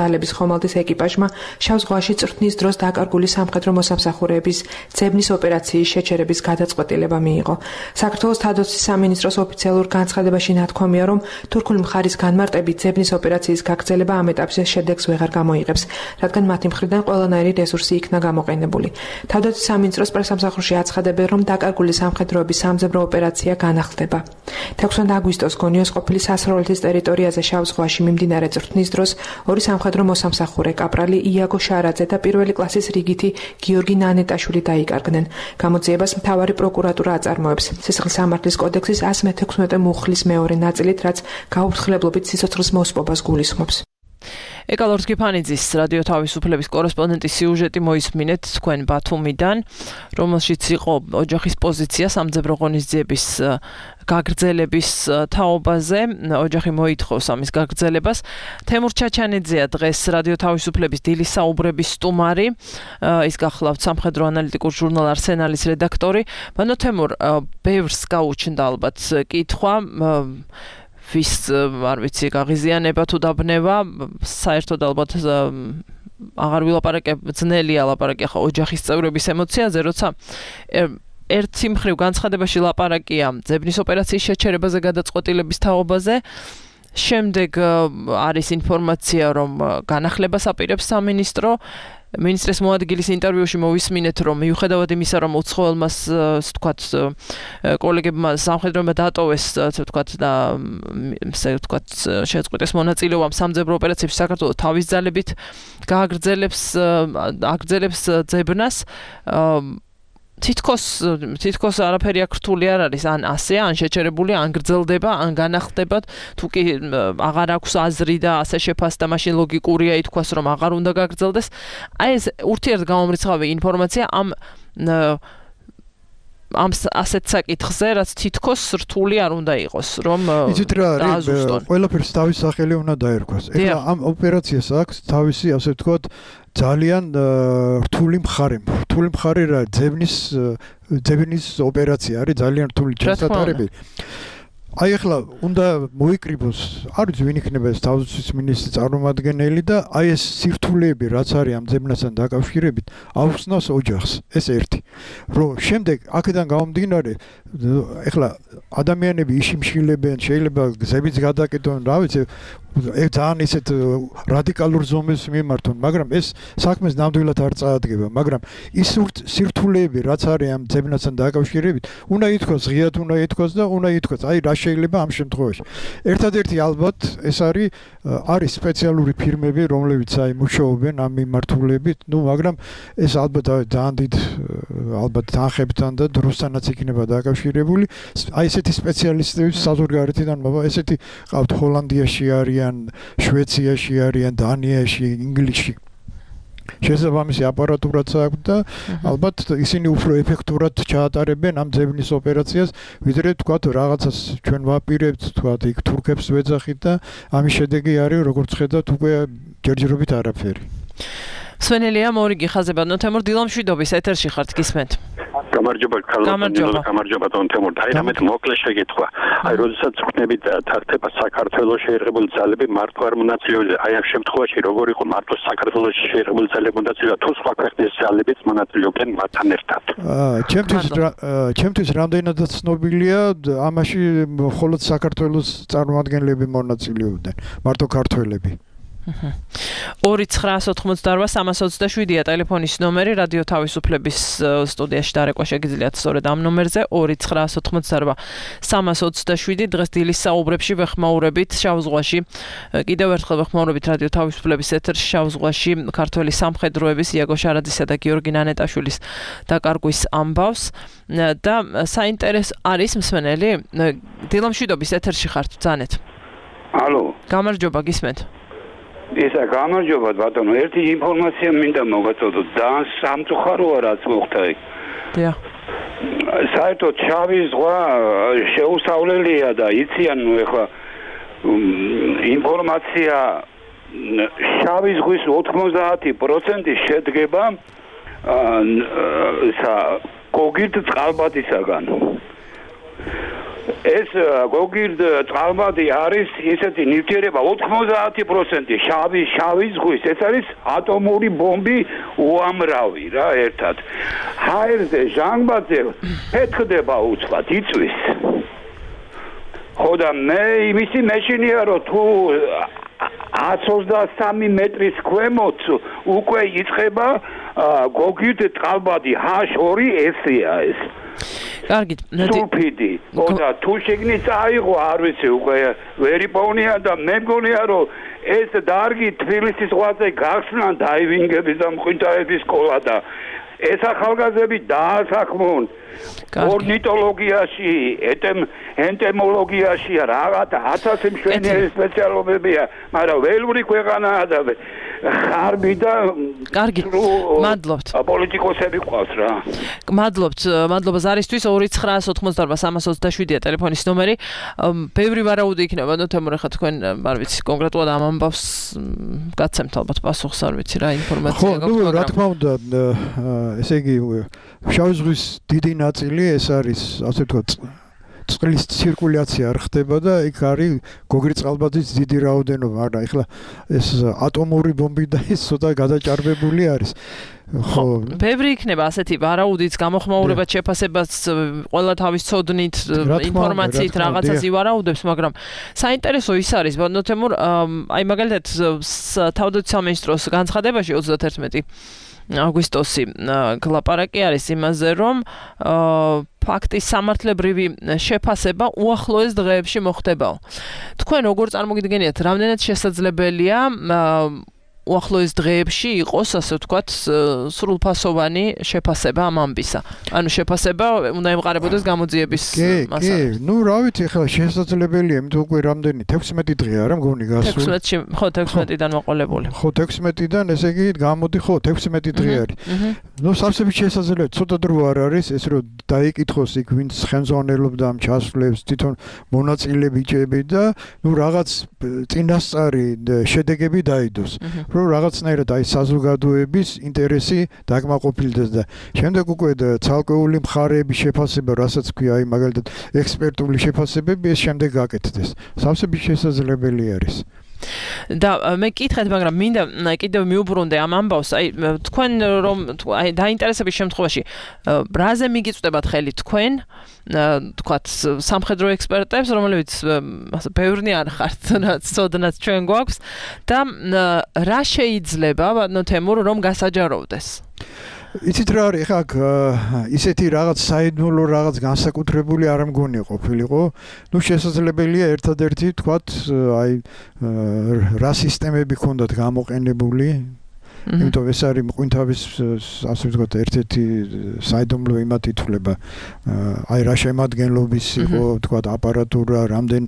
ძალების ხომალდის ეკიპაჟმა შავ ზღვაში წვრთნის დროს დაკარგული სამხედრო მოსამსახურეების ძებნის ოპერაციის შეჩერების გადაწყვეტილება მიიღო. საქართველოს თავდაცვის სამინისტროს ოფიციალურ განცხადებაში ნათქვამია, რომ თურქული მხარის განმარტებით ძებნის ოპერაციის გაგრძელება ამ ეტაპზე შედეგს ვეღარ გამოიღებს, რადგან მათი მხრიდან ყველანაირი რესურსი იქნა გამოყენებული. თავდაცვის სამინისტროს პრესამსახურში აცხადებენ, რომ დაკარგული სამხედროების სამძებრო ოპერაცია განახლდება. 16 აგვისტოს გონიოს ყოფილი სასროლეთის ტერიტორიაზე შავ ზღვაში მიმდინარე წვრთნის დროს ორი სამხედრო მოსამსახურე კაპრალი იაგო შარაძე და პირველი კლასის რიგითი გიორგი ნანეტაშვილი დაიკარგნენ. გამოძიებას მთავარი პროკურატურა აწარმოებს. სისხლისამართლის კოდექსის 116 მუხლის მეორე ნაწილით, რაც გაუფრთხილებლობით სიცოცხლის მოსპობას გულისხმობს. ეკალორს გიფანიძის რადიო თავისუფლების კორესპონდენტის სიუჟეტი მოისმინეთ თქვენ ბათუმიდან, რომელშიც იყო ოჯახის პოზიცია სამძებრო ღონისძიების გაგრძელების თაობაზე. ოჯახი მოითხოვს ამის გაგრძელებას. თემურ ჩაჩანიძეა დღეს რადიო თავისუფლების დილის საუბრების სტუმარი. ის გახლავთ სამხედრო ანალიტიკურ ჟურნალ არსენალის რედაქტორი. ბანო თემურ, ბევრს გაუჩნდა ალბათ კითხვა, ვის არ ვიცი გაღიზიანება თუ დაბნება, საერთოდ ალბათ აღარ ვილაპარაკებ, ძნელია ლაპარაკი ახლა ოჯახის წევრების ემოციაზე, როცა ერთი მხრივ განცხადებაში ლაპარაკია ძებნის ოპერაციის შეჩერებაზე გადაწყვეტილების თაობაზე, შემდეგ არის ინფორმაცია, რომ განახლებას აპირებს სამინისტრო. მინისტრის მოადგილის ინტერვიუში მოვისმინეთ, რომ მიუხედავად იმისა, რომ უცხოელმა თქვათ კოლეგებმა სამხედროებმა დატოვეს თქვათ და თქვათ შეწყვეტეს მონაწილეობა სამძებრო ოპერაციებში, საქართველოს თავის ძალებით აგრძელებს ძებნას. თითქოს არაფერი აქ რთული არ არის, ან ასეა, ან შეჩერებული, ან გრძელდება, ან განახლდება, თუ კი აღარ აქვს აზრი და ასე შეფასდა, მაშინ ლოგიკურია ითქვას, რომ აღარ უნდა გაგრძელდეს. აი ეს ურთიერთგამომრიცხავი ინფორმაცია ამ ასეთ საკითხზე, რაც თითქოს რთული არ უნდა იყოს, რომ იცით რა არის, ყველაფერს თავის სახელი უნდა დაერქვას. ეხლა ამ ოპერაციას აქვს თავისი, ასე ვთქვათ, ძალიან რთული მხარე. რთული მხარე რა, ძებნის ოპერაცია არის ძალიან რთული ჩასატარებელი. აი ახლა უნდა მოიკრიბოს, არ ვიცი ვინ იქნება ეს თავდაცვის მინისტრის წარმომადგენელი და აი ეს სირთულეები რაც არის ამ ძებნასთან დაკავშირებით აუხსნას ოჯახს. ეს ერთი. რომ შემდეგ აქედან გამომდინარე, ახლა ადამიანები იშიმშილებენ, შეიძლება გზებიც გადაკეთონ, რა ვიცი, ძალიან ისეთ რადიკალურ ზომებს მიმართონ, მაგრამ ეს საქმეს ნამდვილად არ წაადგება, მაგრამ ის სირთულეები რაც არის ამ ძებნასთან დაკავშირებით, უნდა ითქვას, ღიად უნდა ითქვას და უნდა ითქვას, აი რა შეიძლება ამ შემთხვევაში. ერთადერთი ალბათ ეს არის სპეციალური ფირმები, რომლებიც აი მუშაობენ ამ მიმართულებით, მაგრამ ეს ალბათ ძალიან დიდ ალბათ თანხებთან და დროსთანაც იქნება დაკავშირებული. აი ესეთი სპეციალისტები საზღვარგარეთიდან, ესეთი ყავთ ჰოლანდიაში არიან, შვეციაში არიან, დანიაში, ინგლისში. შესაბამისი აპარატურაც აქვს და ალბათ ისინი უფრო ეფექტურად ჩაატარებენ ამ ძებნის ოპერაციას, ვიდრე თქვათ რაღაცას ჩვენ ვაპირებთ, თქვათ იქ თურქებს ვეძახით და ამის შედეგი არის, როგორც ხედავთ, უკვე ჯერჯერობით არაფერი. სვენელია მორიგი ხაზებადნო თემურ დილამშვიდობის ეთერში ხართ გისმენთ. გამარჯობა დონ თემურ. აი რამეთ მოკლე შეკითხვა. აი როდესაც ვქნებით თართება საქართველოს შეერღებული ძალები მართო არ მონაწილეობენ. აი ამ შემთხვევაში როგორ იყო მართო საქართველოს შეერღებული ძალები მონაწილეობა თუ სხვა ქვეყნის ძალებიც მონაწილეობენ მათთან ერთად? ჩემთვის რამდენადაც ცნობილია, ამაში მხოლოდ საქართველოს წარმომადგენლები მონაწილეობდნენ, მარტო ქართველები. 2-988-327-ია ტელეფონის ნომერი, რადიო თავისუფლების სტუდიაში დარეკვა შეგიძლიათ სწორედ ამ ნომერზე 2-988-327. დღეს დილის საუბრებში ვეხმაურებით შავ ზღვაში, კიდევ ერთხელ ვეხმაურებით რადიო თავისუფლების ეთერში შავ ზღვაში ქართველი სამხედროების იაგო შარაძისა და გიორგი ნანეტაშვილის დაკარგვის ამბავს და საინტერესო არის მსმენელი, დილამშვიდობის ეთერში ხართ ბრძანეთ. ალო. გამარჯობა, გისმენთ. ისა გამარჯობა ბატონო, ერთი ინფორმაცია მინდა მოგაწოდოთ, ძალიან სამწუხაროა რაც მოხდა იქ. დიახ. საერთოდ შავი ზღვა შეუსავლელია და იციან ეხლა ინფორმაცია შავი ზღვის 90% შედგება კოგირდ წყალბადისაგან. ეს გოგირდ წყალბადი არის ისეთი ნივთიერება 90% შავი ზღვის ეს არის ატომური ბომბი უამრავი რა ერთად ჰაერზე ჟანგბადზე ფეთქდება უცბად იწვის ხო და მე იმისი მეშინია რომ თუ 123 მეტრის ქვემოთ უკვე იწყება გოგირდ წყალბადი H2 ესეა ეს კარგით, სულფიდი. და თუ შეგნით წაიღო, არ ვიცი, უკვე ვერ იპოვნია და მე მგონია, რომ ეს დარგი თბილისის ზღვაზე გახსნა დაივინგების და მყინვარების სკოლა და ეს ახალგაზრდები დაასახმონ ორნიტოლოგიაში, ენტემოლოგიაში რაღაც 1000 მშვენიერი სპეციალობებია, მაგრამ ველური ქვეყანაა და ხარბი და კარგი, მადლობთ. პოლიტიკოსები ყავს რა. მადლობა ზარისთვის 2988327-ია ტელეფონის ნომერი. ბევრი ვარაუდი იქნება, თემურ ახლა თქვენ არ ვიცი, კონკრეტულად ამ ამბავს გაცემთ ალბათ პასუხს, არ ვიცი რა ინფორმაცია გაქვთ. ხო, რა თქმა უნდა, ესე იგი შავი ზღვის დიდი ნაწილი ეს არის, ასე ვთქვათ, წყლის ცირკულაცია არ ხდება და იქ არის გოგირდ წყალბადის დიდი რაოდენობა, მაგრამ ეხლა ეს ატომური ბომბი და ეს ცოტა გადაჭარბებული არის. ხო, ბევრი იქნება ასეთი ვარაუდიც, გამოხმაურებად შეფასებას, ყველა თავის ცოდნით, ინფორმაციით რაღაცას ივარაუდებს, მაგრამ საინტერესო ის არის, თემურ, აი მაგალითად თავდაცვის სამინისტროს განცხადებაში 31 აგვისტოსი გლაპარაკი არის იმაზე, რომ ფაქტის სამართლებრივი შეფასება უახლოეს დღეებში მოხდებაო. თქვენ როგორ წარმოგიდგენიათ, რამდენად შესაძლებელია უახლოეს დღეებში იყოს, ასე ვთქვათ, სრულფასოვანი შეფასება ამ ამბისა. ანუ შეფასება უნდა ემყარებოდეს გამოძიების მასალას. კი, რა ვიცი, ხა შესაძლებელია, იმიტომ უკვე რამდენი 16 დღე არა მგონი გასული. 16-ში, ხო, 16-დან მოყოლებული. ხო, 16-დან, ესე იგი, გამოდი, ხო, 16 დღე არის. სავსებით შესაძლებელი, ცოტა დრო არ არის, ეს რომ დაიკითხოს იქ ვინც ხელმძღვანელობდა ამ ჩასვლებს, თვითონ მონაწილეები და რაღაც წინასწარი შედეგები დაიდოს. რომ რაღაცნაირად აი საზოგადოების ინტერესი დაკმაყოფილდეს და შემდეგ უკვე ცალკეული მხარეების შეფასება, რასაც ქვია აი მაგალითად ექსპერტული შეფასებები, ეს შემდეგ გაკეთდეს. სავსებით შესაძლებელი არის. და მე კითხეთ, მაგრამ მინდა კიდევ მიუბრუნდე ამ ამბავს, აი თქვენ რომ აი დაინტერესების შემთხვევაში რაზე მიგიწვდებათ ხელი თქვენ, თქვათ სამხედრო ექსპერტებს, რომლებიც ასე ბევრნი არ ხართ, ცოდნაც ჩვენ გვაქვს და რა შეიძლება, თემურ, რომ გასაჯაროვდეს? იცით რა არის, ხა ისეთი რაღაც საიდუმლო რაღაც განსაკუთრებული არ მგონია ყოფილიყო. ნუ შესაძლებელია ერთადერთი თქვათ აი რა სისტემები ქონდათ გამოყენებული. იმიტომ ეს არის მყინვარის ასე ვთქვათ ერთ-ერთი საიდუმლო იმათ ითვლება. აი რა შემადგენლობის იყო ვთქვათ აპარატურა, რამდენ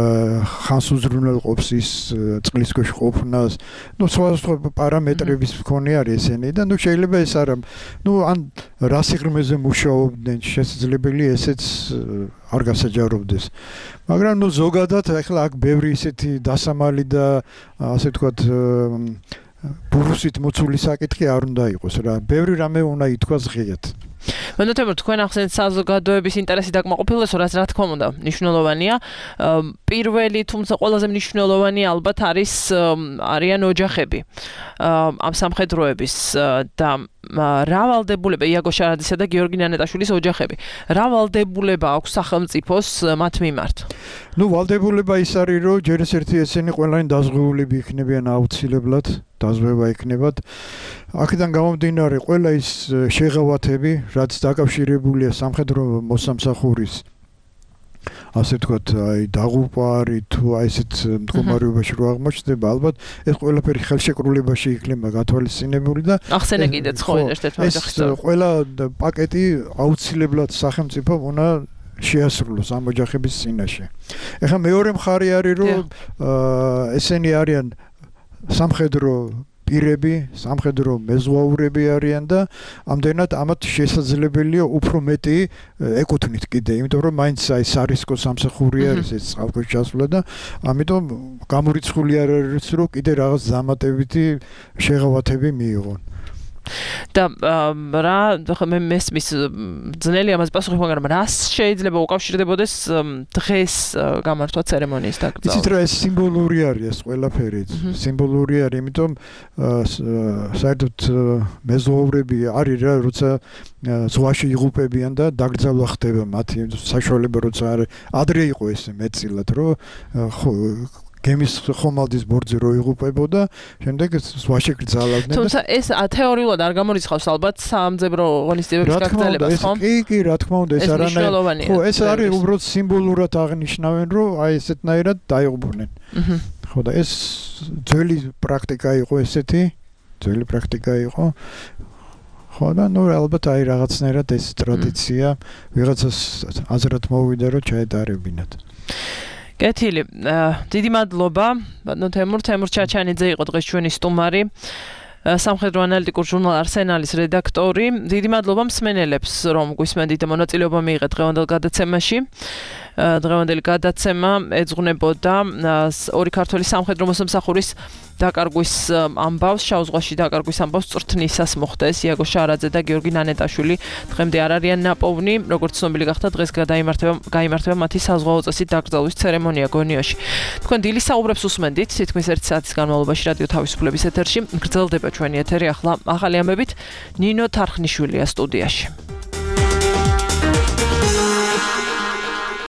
ხანს უზრუნველყოფს ის წყლის ქვეშ ყოფნას. ნუ სხვა პარამეტრების მქონე არის ესენი და ნუ შეიძლება ეს არა. ნუ ან რა სიღრმეზე მუშაობდნენ, შესაძლებელია ესეც არ გასაჯაროვდეს. მაგრამ ნუ ზოგადად ახლა აქ ბევრი ისეთი დასამალი და ასე ვთქვათ ბურუსით მოცული საკითხი არ უნდა იყოს რა. ბევრი რამე უნდა ითქვას ღიად. თემურ, თქვენ ახსენეთ საზოგადოების ინტერესი დაკმაყოფილებას, რაც რა თქმა უნდა მნიშვნელოვანია. პირველი, თუმცა ყველაზე მნიშვნელოვანი ალბათ არიან ოჯახები ამ სამხედროების და რა ვალდებულება იაგო შარაძისა და გიორგი ნანეტაშვილის ოჯახები. რა ვალდებულება აქვს სახელმწიფოს მათ მიმართ? ნუ ვალდებულება ის არის, რომ ჯერ ერთი ესენი ყველანი დაზღვეულები იქნებიან აუცილებლად, დაზღვევა იქნებათ. აქედან გამომდინარე, ყველა ის შეღავათები, რაც დაკავშირებულია სამხედრო მოსამსახურის ასე ვთქვათ, აი დაღუპვა არის თუ აი ესეთ მდგომარეობაში რო აღმოჩნდება, ალბათ ეს ყველაფერი ხელშეკრულებაში იქნება გათვალისწინებული და ახსენე კიდეც ხო ერთ-ერთ ეს ყველა პაკეტი აუცილებლად სახელმწიფომ უნდა შეასრულოს ამ ოჯახების წინაშე. ეხლა მეორე მხარე არის, რომ ესენი არიან სამხედრო პირები, სამხედრო მეზღვაურები არიან და ამდენად ამათ შესაძლებელია უფრო მეტი ეკუთვნით კიდე, იმიტომ რომ მაინც აი სარისკო სამსახური არის ეს წყალქვეშ ჩასვლა და ამიტომ გამორიცხული არ არის, რომ კიდე რაღაც დამატებითი შეღავათები მიიღონ. და რა მე მესმის ძნელი ამას პასუხი, მაგრამ რა შეიძლება უკავშირდებოდეს დღეს გამართვა ცერემონიის დაკრძალვა? იცით რა ეს სიმბოლური არის ეს ყველაფერი, სიმბოლური არის, იმიტომ საერთოდ მეზღვაურები არის რა, როცა ზღვაში იღუპებიან და დაკრძალვა ხდება მათი საშუალება, როცა ადრე იყო ესე მეტწილად, რომ გემის ხომალდის ბორცვზე რო იღუპებოდა, შემდეგ ზღვაში გრძალავდნენ. თუმცა ეს თეორიულად არ გამორიცხავს ალბათ სამძებრო ღონისძიებების გაგრძელებას, ხო? კი, რა თქმა უნდა, ეს არანაირად. ხო, ეს არის უბრალოდ სიმბოლურად აღნიშნავენ, რომ აი ესეთნაირად დაიღუპნენ. ხო და ეს ძველი პრაქტიკა იყო ესეთი, ძველი პრაქტიკა იყო. ხო და ნუ ალბათ აი რაღაცნაირად ეს ტრადიცია ვიღაცას აზრად მოვიდა, რომ ჩაეტარებინათ. კეთილი, დიდი მადლობა. ბატონო თემურ ჩაჩანიძე იყო დღეს ჩვენი სტუმარი. სამხედრო ანალიტიკურ ჟურნალ არსენალის რედაქტორი. დიდი მადლობა მსმენელებს, რომ გვისმენთ და მონაწილეობა მიიღეთ დღევანდელ გადაცემაში. დღევანდელი გადაცემა ეძღვნებოდა ორი ქართველი სამხედრო მოსამსახურის დაკარგვის ამბავს, შავ ზღვაში დაკარგვის ამბავს წვრთნისას მოხდეს. იაგო შარაძე და გიორგი ნანეტაშვილი დღემდე არ არიან ნაპოვნი. როგორც ცნობილი გახდა, დღეს გაიმართება მათი საზღვაო წესით დაკრძალვის ცერემონია გონიოში. თქვენ დილის საუბრებს უსმენდით, თითქმის 1 საათის განმავლობაში რადიო თავისუფლების ეთერში. გრძელდება ჩვენი ეთერი ახლა ახალი ამბებით. ნინო თარხნიშვილია სტუდიაში.